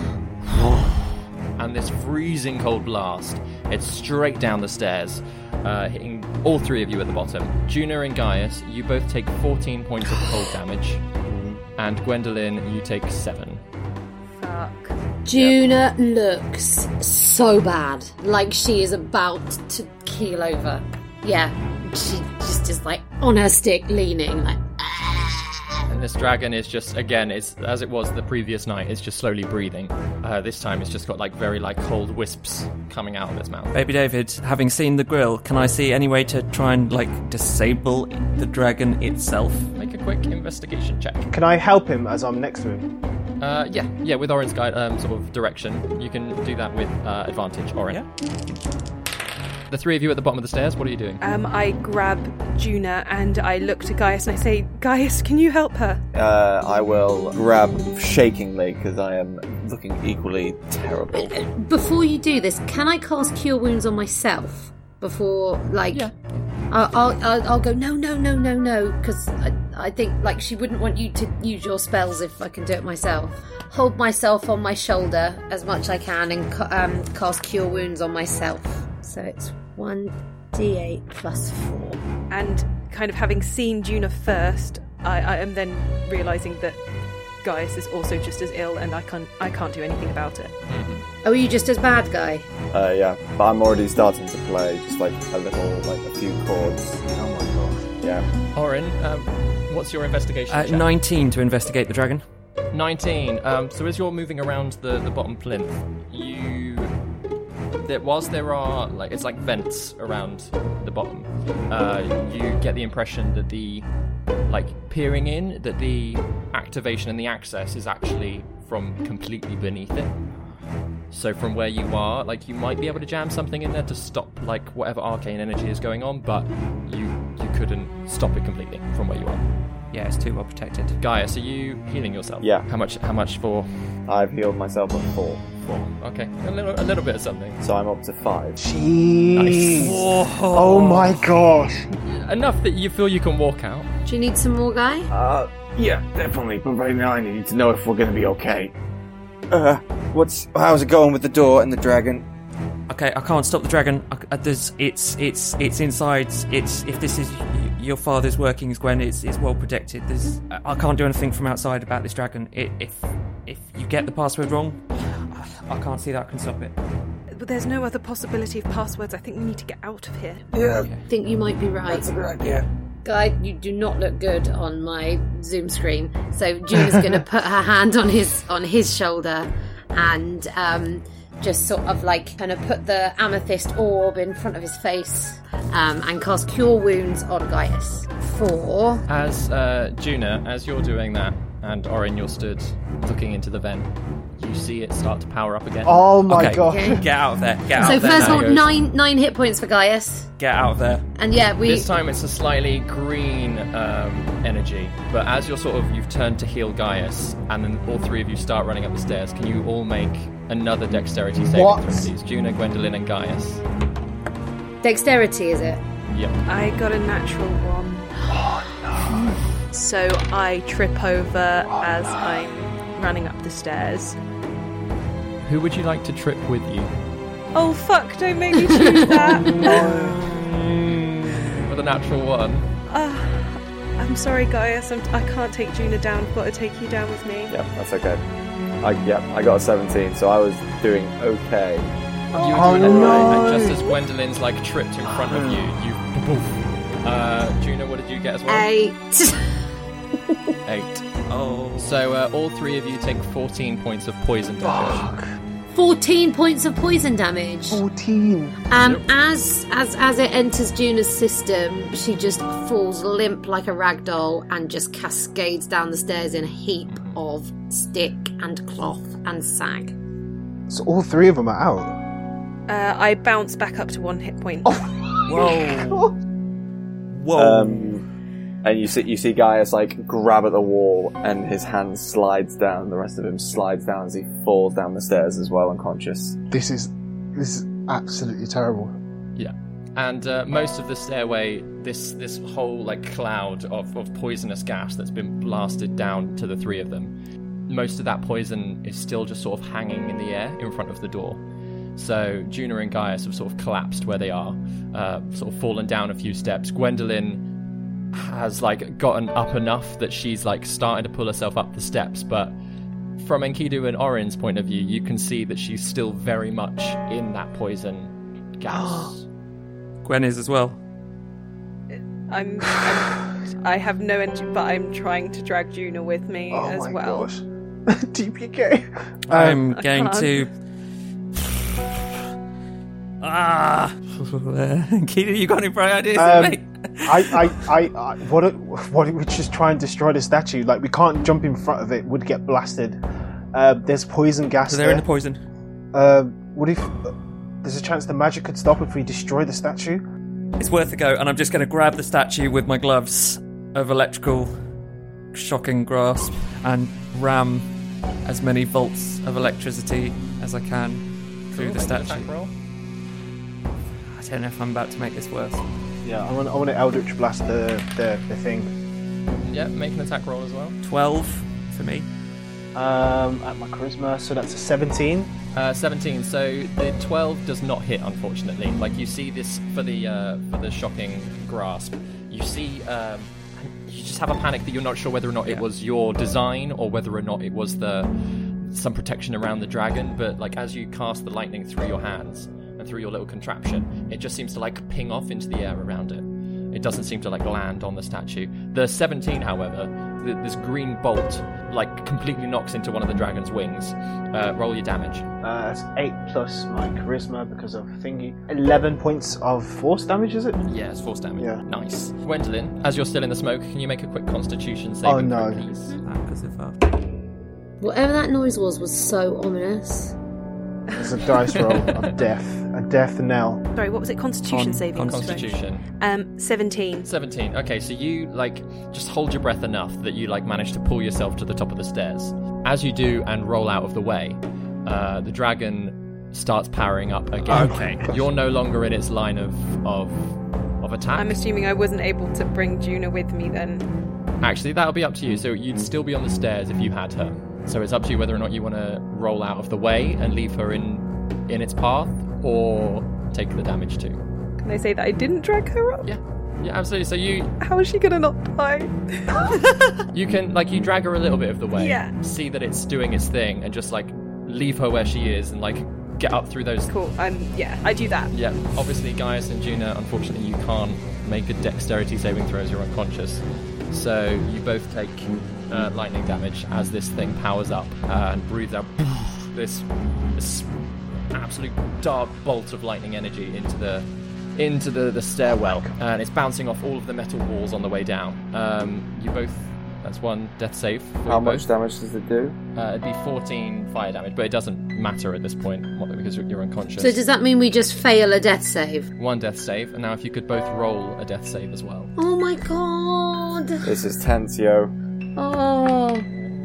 and this freezing cold blast, it's straight down the stairs, hitting all three of you at the bottom. Juna and Gaius, you both take 14 points of cold damage, and Gwendolyn, you take 7. Fuck. Juna looks so bad, like she is about to keel over. Yeah, she's just like on her stick, leaning like. And this dragon is just, again, it's as it was the previous night, it's just slowly breathing. This time it's just got like very like cold wisps coming out of its mouth. Baby David, having seen the grill, can I see any way to try and like disable the dragon itself? Make a quick investigation check. Can I help him as I'm next to him? Yeah, with Orin's guide, sort of direction. You can do that with advantage, Orin. Yeah. The three of you at the bottom of the stairs, what are you doing? I grab Juna and I look to Gaius and I say, Gaius, can you help her? I will grab shakingly because I am looking equally terrible. Before you do this, can I cast Cure Wounds on myself? Before, like... Yeah. I'll go, no, because I think, like, she wouldn't want you to use your spells if I can do it myself. Hold myself on my shoulder as much as I can and cast Cure Wounds on myself. So it's 1d8 plus 4. And kind of having seen Juna first, I am then realising that Gaius is also just as ill and I can't do anything about it. Oh, are you just as bad, Guy? Yeah, but I'm already starting to play just like a few chords. Oh my gosh. Yeah. Orin, what's your investigation check? 19 to investigate the dragon. 19. So as you're moving around the bottom plinth, whilst there are it's like vents around the bottom, you get the impression that the peering in, that the activation and the access is actually from completely beneath it. So from where you are, you might be able to jam something in there to stop whatever arcane energy is going on, but you couldn't stop it completely from where you are. Yeah, it's too well protected. Gaius, are you healing yourself? Yeah. How much for? I've healed myself on 4. 4. Okay. A little bit of something. So I'm up to 5. Jeez. Nice. Oh my gosh. Enough that you feel you can walk out. Do you need some more, Guy? Yeah, definitely. But right now I need to know if we're going to be okay. How's it going with the door and the dragon? Okay, I can't stop the dragon. It's inside. If this is your father's workings, Gwen, it's well protected. I can't do anything from outside about this dragon. If you get the password wrong, I can't see that I can stop it. But there's no other possibility of passwords. I think we need to get out of here. Yeah. I think you might be right. That's a good idea. Guy, you do not look good on my Zoom screen. So June's going to put her hand on his shoulder and just sort of kind of put the amethyst orb in front of his face and cast Cure Wounds on Gaius. 4. As Juna, as you're doing that, and Orin, you're stood looking into the vent, you see it start to power up again. Oh my god. Okay. Get out of there. So first of all, 9 hit points for Gaius. Get out of there. And yeah, this time it's a slightly green energy, but as you've turned to heal Gaius, and then all three of you start running up the stairs, can you all make another dexterity saving throw, please? Juna, Gwendolyn, and Gaius. Dexterity, is it? Yep. I got a natural 1. Oh no. So I trip over as I'm running up the stairs. Who would you like to trip with you? Oh fuck, don't make me choose that. With a natural 1. I'm sorry, Gaius. I can't take Juna down. I've got to take you down with me. Yeah, that's okay. I got a 17, so I was doing okay. You were doing alright, and just as Gwendolyn's tripped in front of you, Juna, what did you get as well? 8. 8. Oh. So all three of you take 14 points of poison damage. 14 points of poison damage. 14. Yep. As it enters Juna's system, she just falls limp like a rag doll and just cascades down the stairs in a heap of stick and cloth and sag. So all 3 of them are out. I bounce back up to 1 hit point. Oh. Whoa. Whoa. And you see Gaius like grab at the wall, and his hand slides down. The rest of him slides down as he falls down the stairs as well, unconscious. This is absolutely terrible. Yeah. And most of the stairway, this whole like cloud of poisonous gas that's been blasted down to the three of them, most of that poison is still just sort of hanging in the air in front of the door. So Juna and Gaius have sort of collapsed where they are, sort of fallen down a few steps. Gwendolyn has like gotten up enough that she's like starting to pull herself up the steps, but from Enkidu and Orin's point of view, you can see that she's still very much in that poison gas. Gwen is as well. I have no energy, but I'm trying to drag Juna with me as well. Gosh. DPK. I'm going to. Enkidu, you got any bright ideas, mate? What we just try and destroy the statue? Like, we can't jump in front of it; would get blasted. There's poison gas. So they're in the poison. What if there's a chance the magic could stop if we destroy the statue? It's worth a go, and I'm just going to grab the statue with my gloves of electrical shocking grasp and ram as many volts of electricity as I can through the statue. I don't know if I'm about to make this worse. Yeah, I want to Eldritch Blast the thing. Yeah, make an attack roll as well. 12 for me. At my charisma, so that's a 17. 17. So the 12 does not hit, unfortunately. Like, you see this for the shocking grasp. You see, you just have a panic that you're not sure whether or not it was your design or whether or not it was some protection around the dragon. But like, as you cast the lightning through your hands and through your little contraption, it just seems to like ping off into the air around it. It doesn't seem to like land on the statue. The 17, however, this green bolt like completely knocks into one of the dragon's wings. Roll your damage. That's 8 plus my charisma because of thingy. 11 points of force damage, is it? Yeah, it's force damage. Yeah. Nice. Gwendolyn, as you're still in the smoke, can you make a quick Constitution saving throw, please? Whatever that noise was so ominous. It's a dice roll of death. A death knell. Sorry, what was it? Constitution saving? Constitution. 17. 17. Okay, so you like just hold your breath enough that you like manage to pull yourself to the top of the stairs. As you do and roll out of the way, the dragon starts powering up again. Okay. You're no longer in its line of attack. I'm assuming I wasn't able to bring Juna with me then. Actually, that'll be up to you. So you'd still be on the stairs if you had her. So it's up to you whether or not you want to roll out of the way and leave her in its path, or take the damage too. Can I say that I didn't drag her up? Yeah, absolutely. So how is she gonna not die? You can you drag her a little bit of the way. Yeah. See that it's doing its thing, and just like leave her where she is, and like get up through those. Cool. And yeah, I do that. Yeah. Obviously, Gaius and Juna, unfortunately, you can't make a dexterity saving throw as you're unconscious. So you both take lightning damage as this thing powers up and breathes out this absolute dark bolt of lightning energy into the stairwell, and it's bouncing off all of the metal walls on the way down. You both, that's one death save. How much damage does it do? It'd be 14 fire damage, but it doesn't matter at this point because you're unconscious. So does that mean we just fail a death save? One death save, and now if you could both roll a death save as well. Oh my god! This is tense, yo. Oh,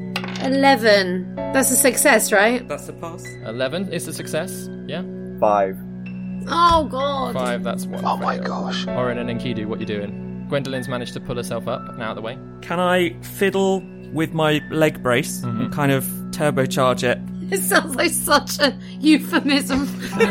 11. That's a success, right? That's a pass. 11 is a success, yeah? 5. Oh god! 5, that's one. Oh my gosh. Orin and Enkidu, what you doing? Gwendolyn's managed to pull herself up and out of the way. Can I fiddle with my leg brace and kind of turbocharge it? It sounds like such a euphemism.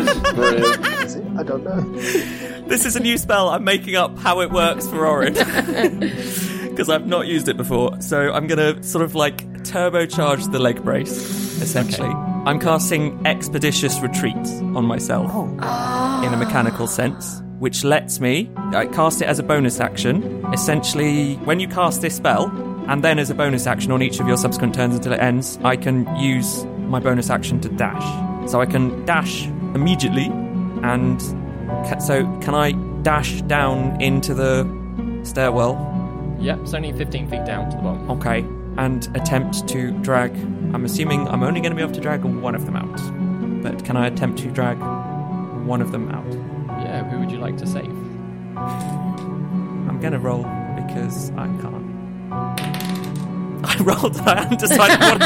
I don't know. This is a new spell. I'm making up how it works for Orin. Because I've not used it before. So I'm going to sort of like turbocharge the leg brace, essentially. Okay. I'm casting Expeditious Retreat on myself in a mechanical sense, which lets me cast it as a bonus action. Essentially, when you cast this spell, and then as a bonus action on each of your subsequent turns until it ends, I can use my bonus action to dash. So I can dash immediately, and so can I dash down into the stairwell? Yeah, it's only 15 feet down to the bottom. Okay, and attempt to drag... I'm assuming I'm only going to be able to drag one of them out. But can I attempt to drag one of them out? Yeah, who would you like to save? I'm going to roll because I can't. I rolled and I hadn't decided what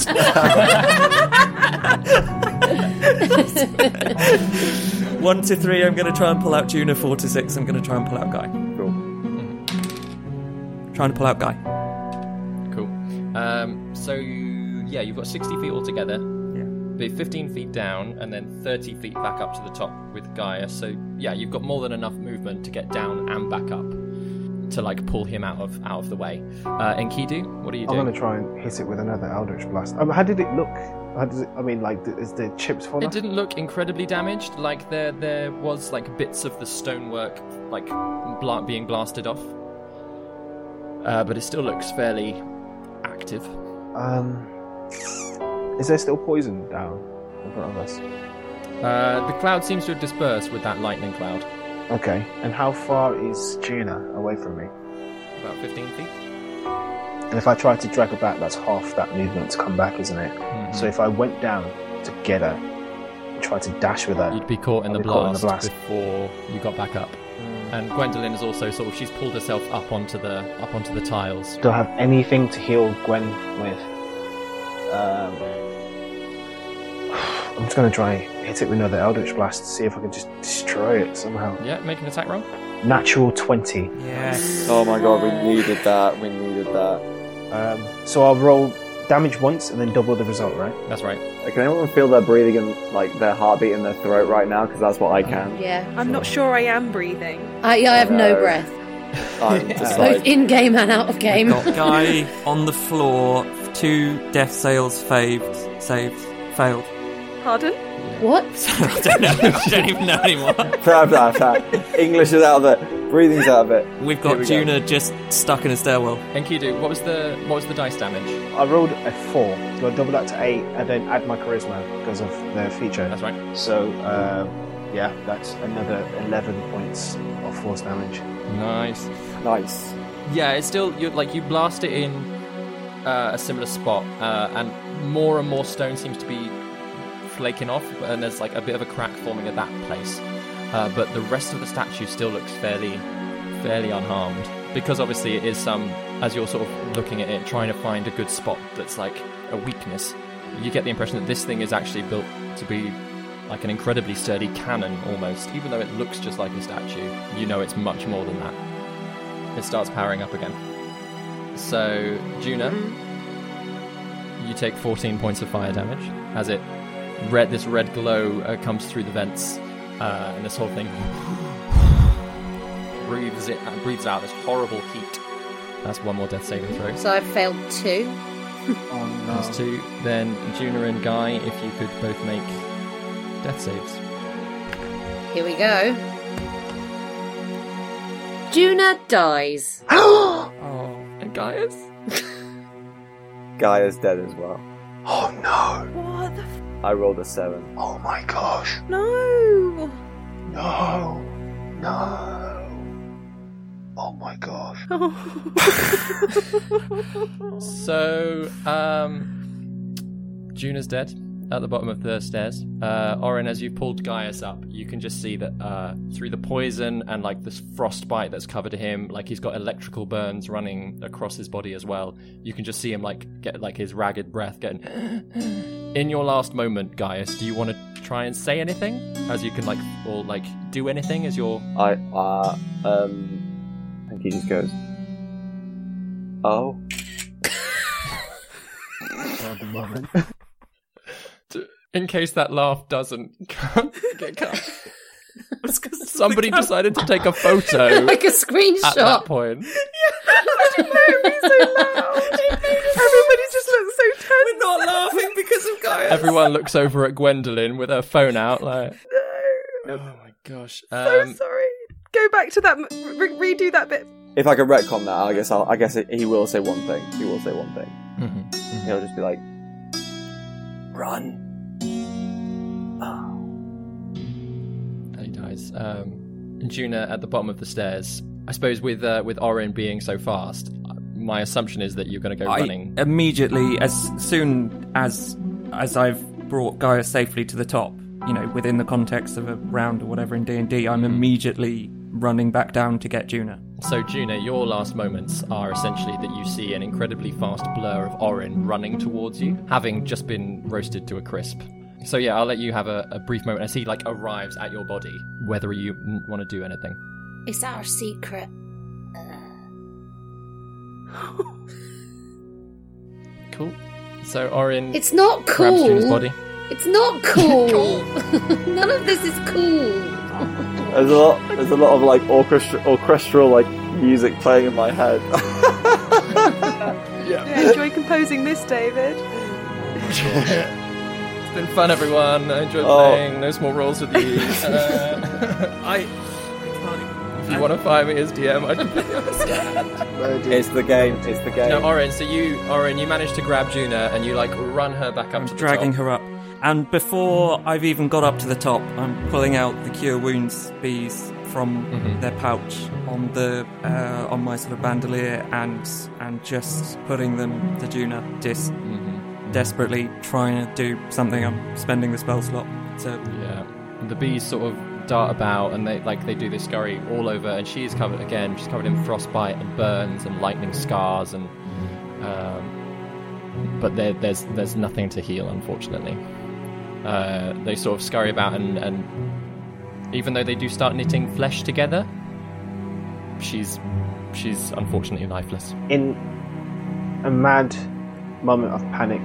it meant. 1 to 3, I'm going to try and pull out Juna. 4 to 6, I'm going to try and pull out Guy. Cool. Trying to pull out Guy. Cool. So, you've got 60 feet altogether. Yeah. Be 15 feet down and then 30 feet back up to the top with Gaia. So, you've got more than enough movement to get down and back up to, like, pull him out of the way. Enkidu, what are you doing? I'm going to try and hit it with another Eldritch Blast. How did it look? How does it, I mean, like, is the chips falling It off? didn't look incredibly damaged. Like, there was, like, bits of the stonework, like, being blasted off. But it still looks fairly active. Is there still poison down in front of us? The cloud seems to have dispersed with that lightning cloud. Okay. And how far is Juna away from me? About 15 feet. And if I try to drag her back, that's half that movement to come back, isn't it? Mm-hmm. So if I went down to get her, try to dash with her, you'd be caught in the blast before you got back up. And Gwendolyn is also she's pulled herself up onto the tiles. Do I have anything to heal Gwen with? I'm just going to try and hit it with another Eldritch Blast to see if I can just destroy it somehow. Yeah, make an attack roll. Natural 20. Yes. Oh my god, we needed that. So I'll roll damage once and then double the result, right? That's right. Can anyone feel their breathing and like their heartbeat in their throat right now? Because that's what I can. Yeah. I'm not sure I am breathing. I have no breath. I'm just Both like, in game and out of game. Got Guy on the floor. 2 death saves failed. Pardon? What? I don't know. I don't even know anymore. English is out of it. Breathing's out of it. We've got Juna just stuck in a stairwell. Enkidu, what was the dice damage? I rolled a 4. So I double that to 8 and then add my charisma because of the feature. That's right. So, that's another 11 points of force damage. Nice. Yeah, it's still you blast it in a similar spot, and more stone seems to be flaking off, and there's like a bit of a crack forming at that place. But the rest of the statue still looks fairly unharmed, because obviously it is as you're sort of looking at it, trying to find a good spot that's like a weakness. You get the impression that this thing is actually built to be like an incredibly sturdy cannon almost, even though it looks just like a statue. You know it's much more than that. It starts powering up again. So, Juna, you take 14 points of fire damage as this red glow comes through the vents, and this whole thing breathes out this horrible heat. That's one more death saving throw. So I've failed 2. Oh no. That's 2. Then Juna and Guy, if you could both make death saves. Here we go. Juna dies. Oh, and Gaia's? Gaia's dead as well. Oh no. What the I rolled a 7. Oh my gosh. No! No. Oh my gosh. So, Juna's dead at the bottom of the stairs. Oren, as you've pulled Gaius up, you can just see that through the poison and like this frostbite that's covered him, like he's got electrical burns running across his body as well. You can just see him like get like his ragged breath getting. In your last moment, Gaius, do you want to try and say anything, as you can like, or like do anything as you're? I think he just goes, oh. At the moment. In case that laugh doesn't get cut. Somebody decided to take a photo. Like a screenshot. At that point. Imagine it would be so loud. Everybody just looks so tense. We're not laughing because of Gaia. Everyone looks over at Gwendolyn with her phone out like... No. Oh my gosh. So sorry. Go back to that, redo that bit. If I could retcon that, I guess he will say one thing. He will say one thing. Mm-hmm. He'll just be like, run. And he dies. Juna at the bottom of the stairs. I suppose with Oren being so fast, my assumption is that you're going to go running. Immediately, as soon as I've brought Gaia safely to the top, you know, within the context of a round or whatever in D&D, I'm immediately running back down to get Juna. So, Juna, your last moments are essentially that you see an incredibly fast blur of Orin running towards you, having just been roasted to a crisp. So, yeah, I'll let you have a brief moment as he, arrives at your body, whether you want to do anything. It's our secret. Cool. So, Orin... It's not cool. Grabs Juna's body. It's not cool. None of this is cool. There's a lot of orchestral music playing in my head. Yeah, enjoy composing this, David. It's been fun, everyone. I enjoyed playing. No small roles with you. If you want to fire me as DM, I completely understand. It's the game. No, Orin. So you managed to grab Juna and you run her back up to the dragging top. her up. And before I've even got up to the top, I'm pulling out the Cure Wounds bees from their pouch on my sort of bandolier and just putting them to Juna. Just desperately trying to do something. I'm spending the spell slot. So yeah, and the bees sort of dart about and they do this scurry all over, and she's covered again. She's covered in frostbite and burns and lightning scars, and but there's nothing to heal, unfortunately. They sort of scurry about and even though they do start knitting flesh together, she's unfortunately lifeless. In a mad moment of panic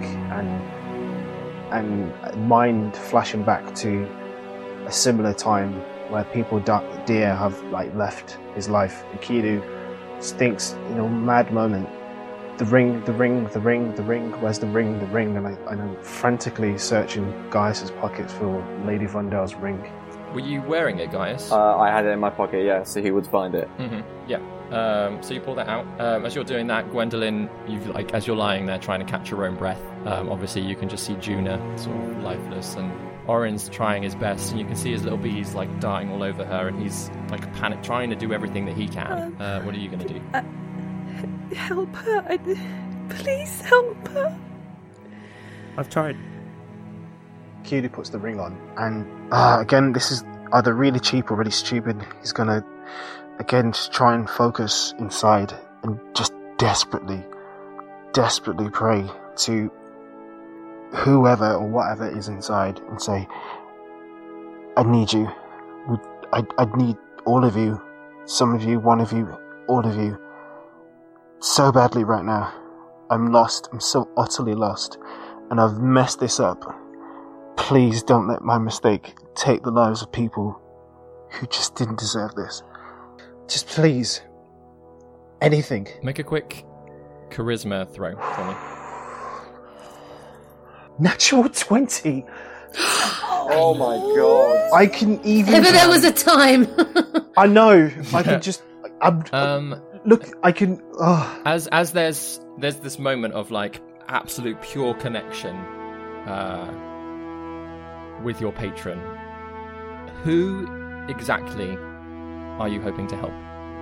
and mind flashing back to a similar time where people dear have left his life, Enkidu thinks in a mad moment, the ring, where's the ring? And I'm frantically searching Gaius's pockets for Lady Vondel's ring. Were you wearing it, Gaius? I had it in my pocket, yeah, so he would find it. Yeah. So you pull that out. As you're doing that, Gwendolyn, as you're lying there trying to catch your own breath, obviously you can just see Juna sort of lifeless, and Orin's trying his best, and you can see his little bees darting all over her, and he's panic trying to do everything that he can. What are you going to do? Help her. Please help her. I've tried. Enkidu puts the ring on, and again, this is either really cheap or really stupid. He's gonna again just try and focus inside and just desperately pray to whoever or whatever is inside and say, I need you. I need all of you. Some of you, one of you, all of you. So badly right now. I'm lost. I'm so utterly lost. And I've messed this up. Please don't let my mistake take the lives of people who just didn't deserve this. Just please. Anything. Make a quick charisma throw for me. Natural 20. Oh my god. I can even... Ever there was a time. I know. I can just... look, I can... As there's this moment of absolute pure connection with your patron, who exactly are you hoping to help?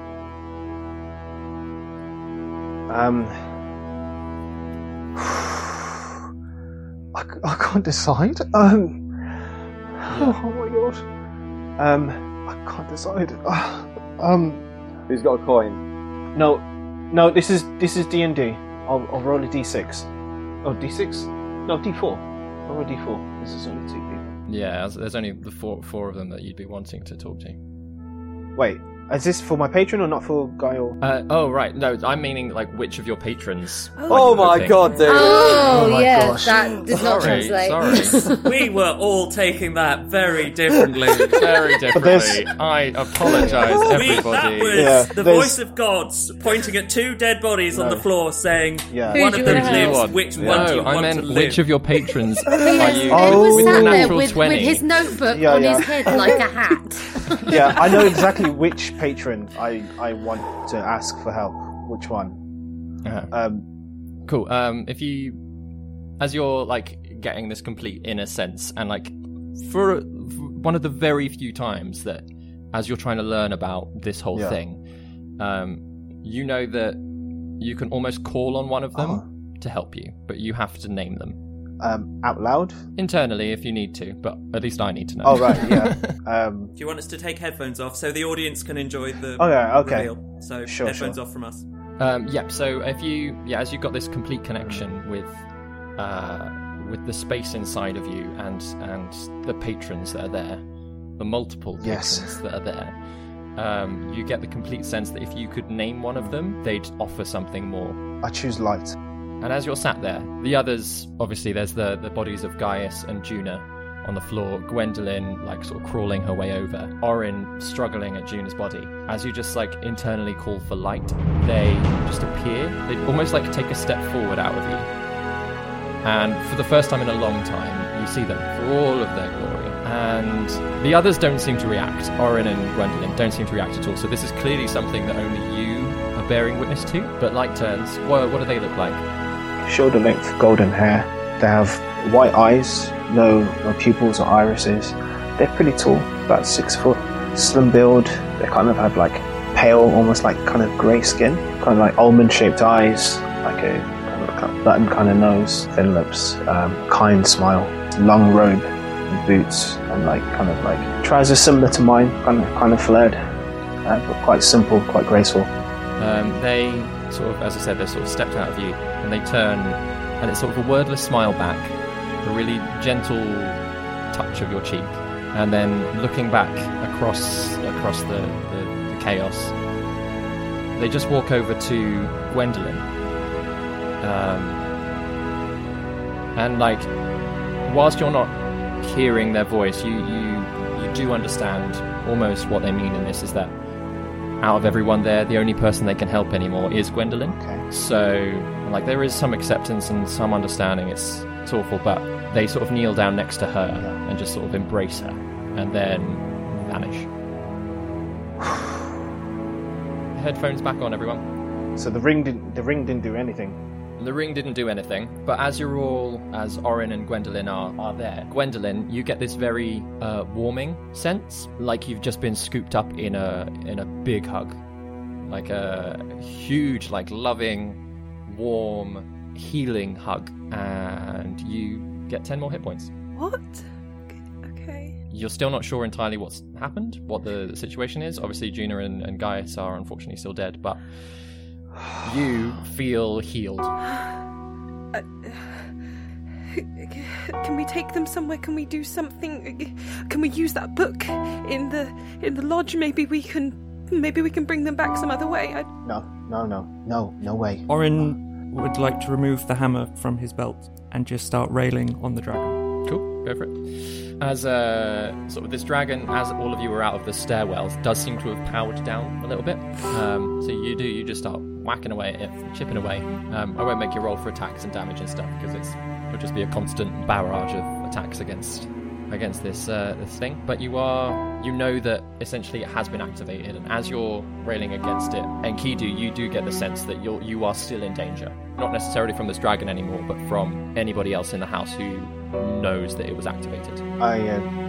I can't decide. Oh my god. I can't decide. Who's got a coin? No, this is D&D. I'll roll a D6. Oh, D6? No, D4. I'll roll a D4. This is only 2 people. Yeah, there's only the four of them that you'd be wanting to talk to. Wait, is this for my patron or not for Guy or... oh, right. No, I'm meaning, which of your patrons... Oh my god, dude! Oh my yeah, gosh. that does not translate. Sorry. We were all taking that very differently. Very differently. I apologise, everybody. That was the voice of gods pointing at 2 dead bodies on the floor saying, one of them lives, which one do you want to live? Which of your patrons are you was with sat the there natural with 20? his notebook on his head like a hat. Yeah, I know exactly which patron I want to ask for help. Which one? Cool. If you, as you're getting this complete inner sense, and for one of the very few times that, as you're trying to learn about this whole thing, you know that you can almost call on one of them to help you, but you have to name them. out loud? Internally, if you need to, but at least I need to know. Oh, right, yeah. Do you want us to take headphones off so the audience can enjoy the okay. reveal? So Sure, headphones sure. off from us. Yep. So as you've got this complete connection with the space inside of you and the patrons that are there, the multiple patrons that are there, you get the complete sense that if you could name one of them, they'd offer something more. I choose light. And as you're sat there, the others, obviously, there's the bodies of Gaius and Juna on the floor, Gwendolyn like sort of crawling her way over, Orin struggling at Juna's body. As you just like internally call for light, they just appear. They almost like take a step forward out of you. And for the first time in a long time, you see them for all of their glory. And the others don't seem to react. Orin and Gwendolyn don't seem to react at all. So this is clearly something that only you are bearing witness to. But light turns. What do they look like? Shoulder length golden hair. They have white eyes, no pupils or irises. They're pretty tall, about 6 foot. Slim build. They kind of have like pale, almost like kind of grey skin. Kind of like almond shaped eyes, like a kind of button kind of nose, thin lips, kind smile, long robe and boots, and like kind of like trousers similar to mine, kind of flared, but quite simple, quite graceful. They sort of, as I said, they sort of stepped out of you and they turn, and it's sort of a wordless smile back, a really gentle touch of your cheek, and then looking back across the chaos, they just walk over to Gwendolyn, and like, whilst you're not hearing their voice, you do understand almost what they mean in this, is that out of everyone there, the only person they can help anymore is Gwendolyn. Okay. So, like, there is some acceptance and some understanding. It's awful, but they sort of kneel down next to her and just sort of embrace her, and then vanish. Headphones back on, everyone. So the ring didn't do anything. The ring didn't do anything, but as Orin and Gwendolyn are there, Gwendolyn, you get this very warming sense, like you've just been scooped up in a big hug, like a huge, like loving, warm, healing hug, and you get 10 more hit points. What? Okay. You're still not sure entirely what's happened, what the situation is. Obviously, Juna and Gaius are unfortunately still dead, but you feel healed. Can we take them somewhere? Can we do something? Can we use that book in the lodge? Maybe we can bring them back some other way. No way. Orin would like to remove the hammer from his belt and just start railing on the dragon. Cool, go for it. As sort of this dragon, as all of you are out of the stairwells, does seem to have powered down a little bit. So you just start whacking away at it, chipping away. I won't make you roll for attacks and damage and stuff, because it'll just be a constant barrage of attacks against this thing. But you know that essentially it has been activated, and as you're railing against it, Enkidu, you do get the sense that you are still in danger. Not necessarily from this dragon anymore, but from anybody else in the house who knows that it was activated. I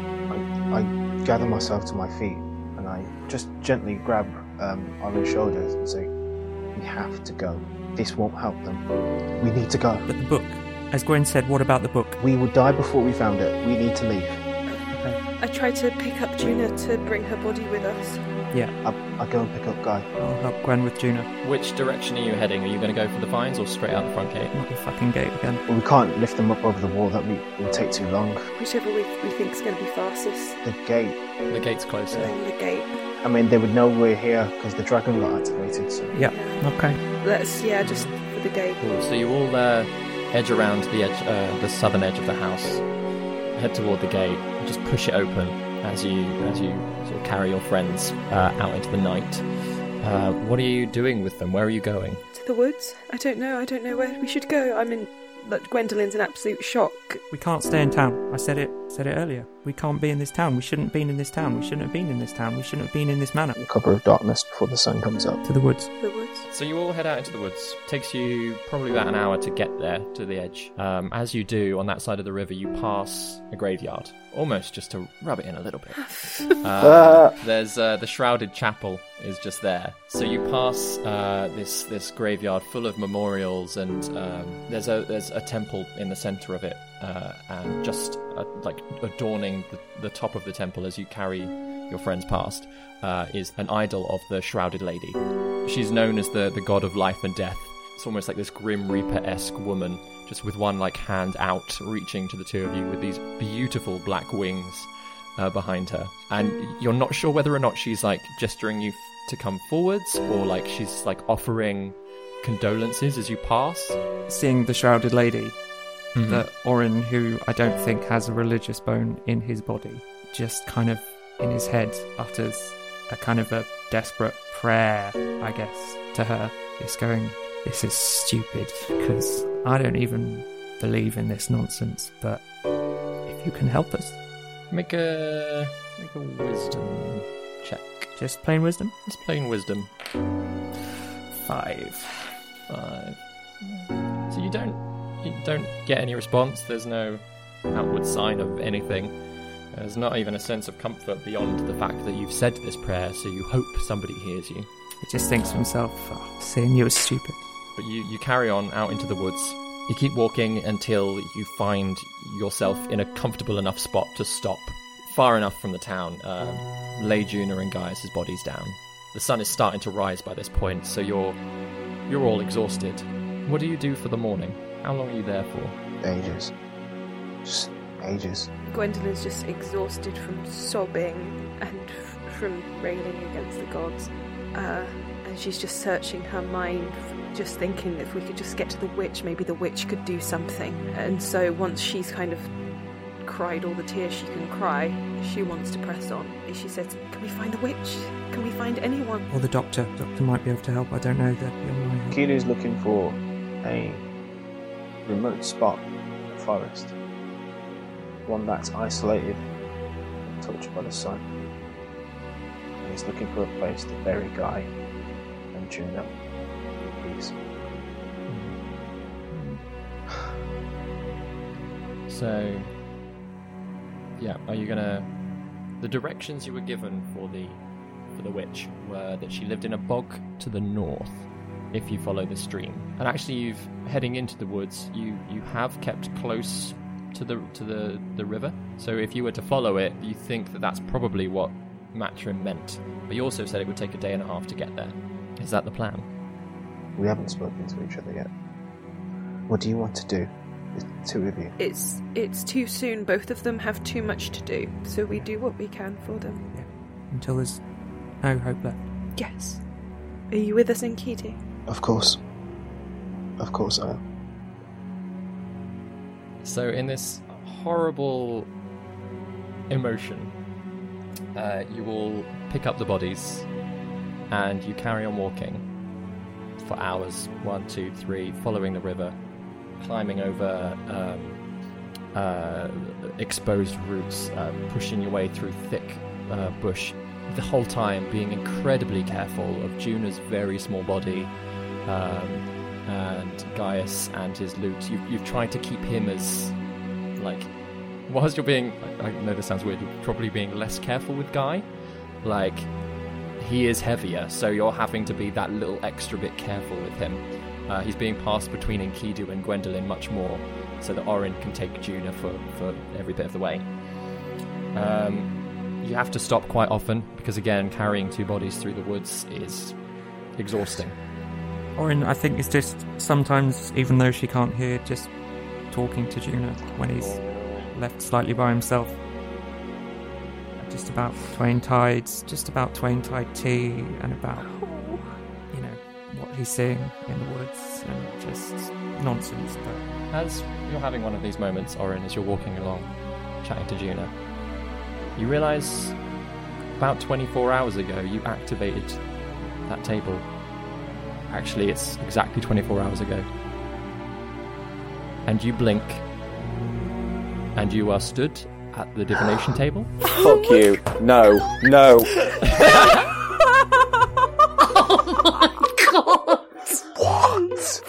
gather myself to my feet and I just gently grab Orin's shoulders and say, "We have to go. This won't help them. We need to go." But the book, as Gwen said, what about the book? We would die before we found it. We need to leave. I tried to pick up Juna to bring her body with us. Yeah. I'll go and pick up Guy. I'll help Gwen with Juna. Which direction are you heading? Are you going to go for the vines or straight out the front gate? Not the fucking gate again. Well, we can't lift them up over the wall. That will take too long. Whichever we think is going to be fastest. The gate. The gate's closer. The gate. I mean, they would know we're here because the dragon got activated. So. Yeah. Okay. Just for the gate. Cool. So you all edge around the southern edge of the house, head toward the gate, and just push it open as you sort of carry your friends out into the night. What are you doing with them? Where are you going? To the woods. I don't know where we should go. Gwendolyn's in absolute shock. We can't stay in town. I said it earlier. We can't be in this town. We shouldn't have been in this town. We shouldn't have been in this town. We shouldn't have been in this manor. The cover of darkness before the sun comes up. To the woods. The woods. So you all head out into the woods. Takes you probably about an hour to get there, to the edge. As you do, on that side of the river, you pass a graveyard. Almost just to rub it in a little bit. There's the shrouded chapel is just there. So you pass this graveyard full of memorials, and there's a temple in the center of it, and just like adorning the top of the temple as you carry your friends past is an idol of the Shrouded Lady. She's known as the god of life and death. It's almost like this Grim Reaper-esque woman, just with one like hand out, reaching to the two of you with these beautiful black wings behind her. And you're not sure whether or not she's like gesturing you to come forwards, or like she's like offering condolences as you pass. Seeing the Shrouded Lady, that Orin, who I don't think has a religious bone in his body, just kind of in his head utters a kind of a desperate prayer, I guess, to her. It's going, this is stupid, because I don't even believe in this nonsense, but if you can help us. Make a wisdom check. Just plain wisdom? Just plain wisdom. 5. So you don't get any response. There's no outward sign of anything. There's not even a sense of comfort beyond the fact that you've said this prayer, so you hope somebody hears you. He just thinks to himself, seeing you is stupid. But you carry on out into the woods. You keep walking until you find yourself in a comfortable enough spot to stop, far enough from the town. Lay Juna and Gaius' bodies down. The sun is starting to rise by this point, so you're all exhausted. What do you do for the morning? How long are you there for? Ages. Just ages. Gwendolyn's just exhausted from sobbing and from railing against the gods. And she's just searching her mind, just thinking if we could just get to the witch, maybe the witch could do something. And so once she's kind of cried all the tears she can cry, she wants to press on. She says, can we find the witch? Can we find anyone? Or the doctor. The doctor might be able to help. I don't know. That'd be on my hand. Kinu's looking for a remote spot in the forest. One that's isolated, untouched by the sun. And he's looking for a place to bury Guy and Juna in peace. So, yeah, are you gonna... The directions you were given for the witch were that she lived in a bog to the north, if you follow the stream. And actually, heading into the woods, you have kept close to the river. So if you were to follow it, you think that that's probably what Matrim meant. But you also said it would take a day and a half to get there. Is that the plan? We haven't spoken to each other yet. What do you want to do? The two of you. It's too soon. Both of them have too much to do. So we do what we can for them. Yeah. Until there's no hope left. Yes. Are you with us in Kiti? Of course. Of course I am. So in this horrible emotion, you all pick up the bodies and you carry on walking for hours, 1, 2, 3, following the river, climbing over exposed roots, pushing your way through thick bush, the whole time being incredibly careful of Juna's very small body, and Gaius and his loot. You've tried to keep him as, like, whilst you're being, I know this sounds weird, you're probably being less careful with Guy. Like, he is heavier, so you're having to be that little extra bit careful with him. He's being passed between Enkidu and Gwendolyn much more, so that Orin can take Juna for every bit of the way. You have to stop quite often, because again, carrying two bodies through the woods is exhausting. Orin, I think, is just sometimes, even though she can't hear, just talking to Juna when he's left slightly by himself. Just about Twain Tides, just about Twain Tide tea, and about, you know, what he's seeing in the woods, and just nonsense. But as you're having one of these moments, Orin, as you're walking along, chatting to Juna, you realise about 24 hours ago you activated that table. Actually, it's exactly 24 hours ago. And you blink, and you are stood at the divination table. Fuck you. No. No. Oh my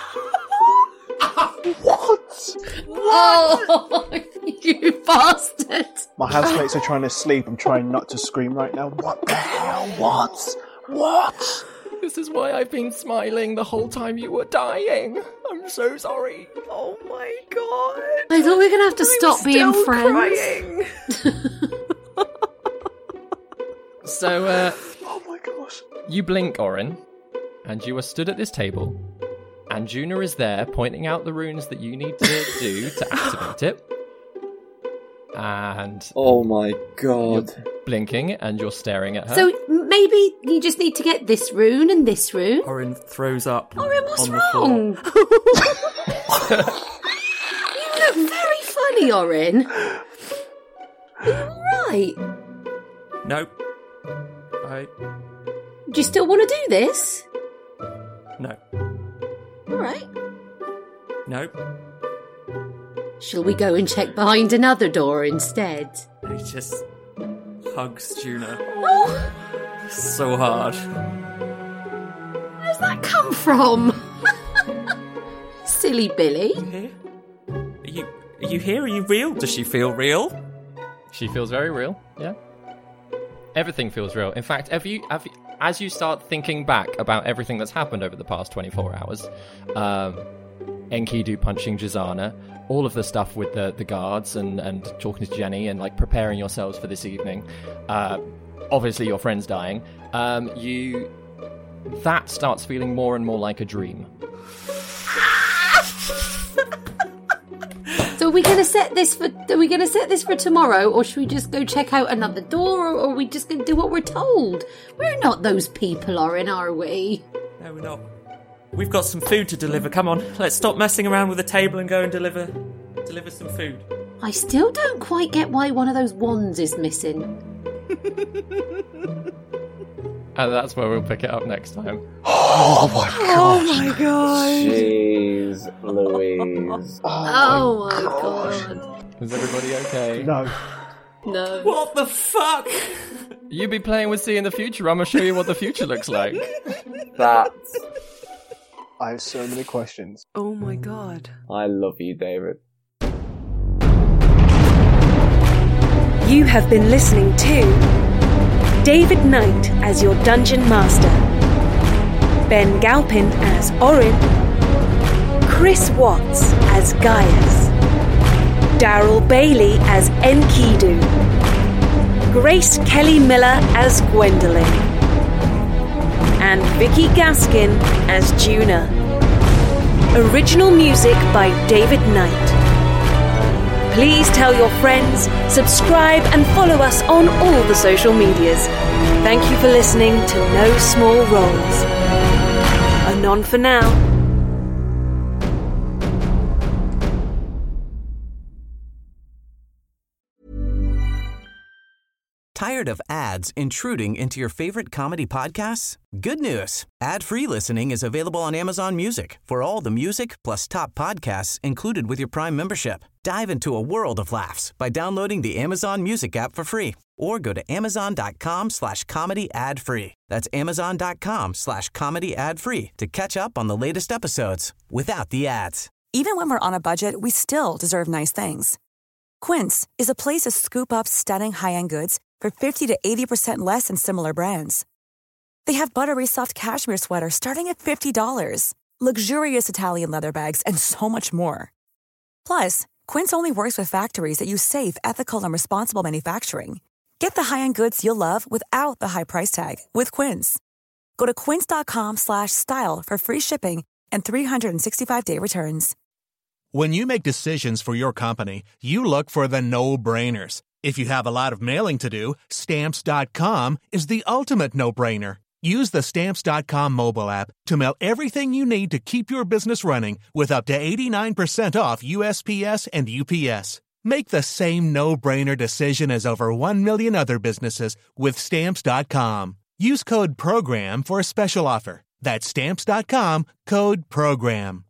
god! What? Oh, you bastard! My housemates are trying to sleep. I'm trying not to scream right now. What the hell? What? What? This is why I've been smiling the whole time you were dying. I'm so sorry. Oh my god. I thought we were going to have to stop being friends. Crying. So, oh my gosh. You blink, Orin, and you are stood at this table, and Juna is there pointing out the runes that you need to do to activate it. And oh my god. You're blinking and you're staring at her. So maybe you just need to get this rune and this rune. Orin throws up. Orin, what's on wrong? You look very funny, Orin. Are you alright? Nope. Do you still want to do this? No. Alright. Nope. Shall we go and check behind another door instead? He just hugs Juna. Oh! So hard. Where's that come from? Silly Billy. Are you here? Are you real? Does she feel real? She feels very real, yeah. Everything feels real. In fact, as you start thinking back about everything that's happened over the past 24 hours, Enkidu punching Jazana, all of the stuff with the guards and talking to Jenny and like preparing yourselves for this evening, obviously your friend's dying, that starts feeling more and more like a dream. So are we going to set this for tomorrow, or should we just go check out another door, or are we just going to do what we're told? We're not those people, Orin, are we? No, we're not. We've got some food to deliver. Come on, let's stop messing around with the table and go and deliver some food. I still don't quite get why one of those wands is missing. And that's where we'll pick it up next time. Oh my god. Oh my god. Jeez Louise. Oh my god. Is everybody okay? No. No. What the fuck? You be playing with C in the future. I'm going to show you what the future looks like. I have so many questions. Oh my god. I love you, David. You have been listening to David Knight as your Dungeon Master, Ben Galpin as Orin, Chris Watts as Gaius, Daryl Bailey as Enkidu, Grace Kelly Miller as Gwendolyn, and Vicky Gaskin as Juna. Original music by David Knight. Please tell your friends, subscribe and follow us on all the social medias. Thank you for listening to No Small Roles. Anon for now. Tired of ads intruding into your favorite comedy podcasts? Good news. Ad-free listening is available on Amazon Music for all the music plus top podcasts included with your Prime membership. Dive into a world of laughs by downloading the Amazon Music app for free or go to amazon.com/comedy ad-free. That's amazon.com/comedy ad-free to catch up on the latest episodes without the ads. Even when we're on a budget, we still deserve nice things. Quince is a place to scoop up stunning high-end goods for 50 to 80% less than similar brands. They have buttery soft cashmere sweaters starting at $50, luxurious Italian leather bags, and so much more. Plus, Quince only works with factories that use safe, ethical, and responsible manufacturing. Get the high-end goods you'll love without the high price tag with Quince. Go to quince.com/style for free shipping and 365-day returns. When you make decisions for your company, you look for the no-brainers. If you have a lot of mailing to do, Stamps.com is the ultimate no-brainer. Use the Stamps.com mobile app to mail everything you need to keep your business running with up to 89% off USPS and UPS. Make the same no-brainer decision as over 1 million other businesses with Stamps.com. Use code PROGRAM for a special offer. That's Stamps.com, code PROGRAM.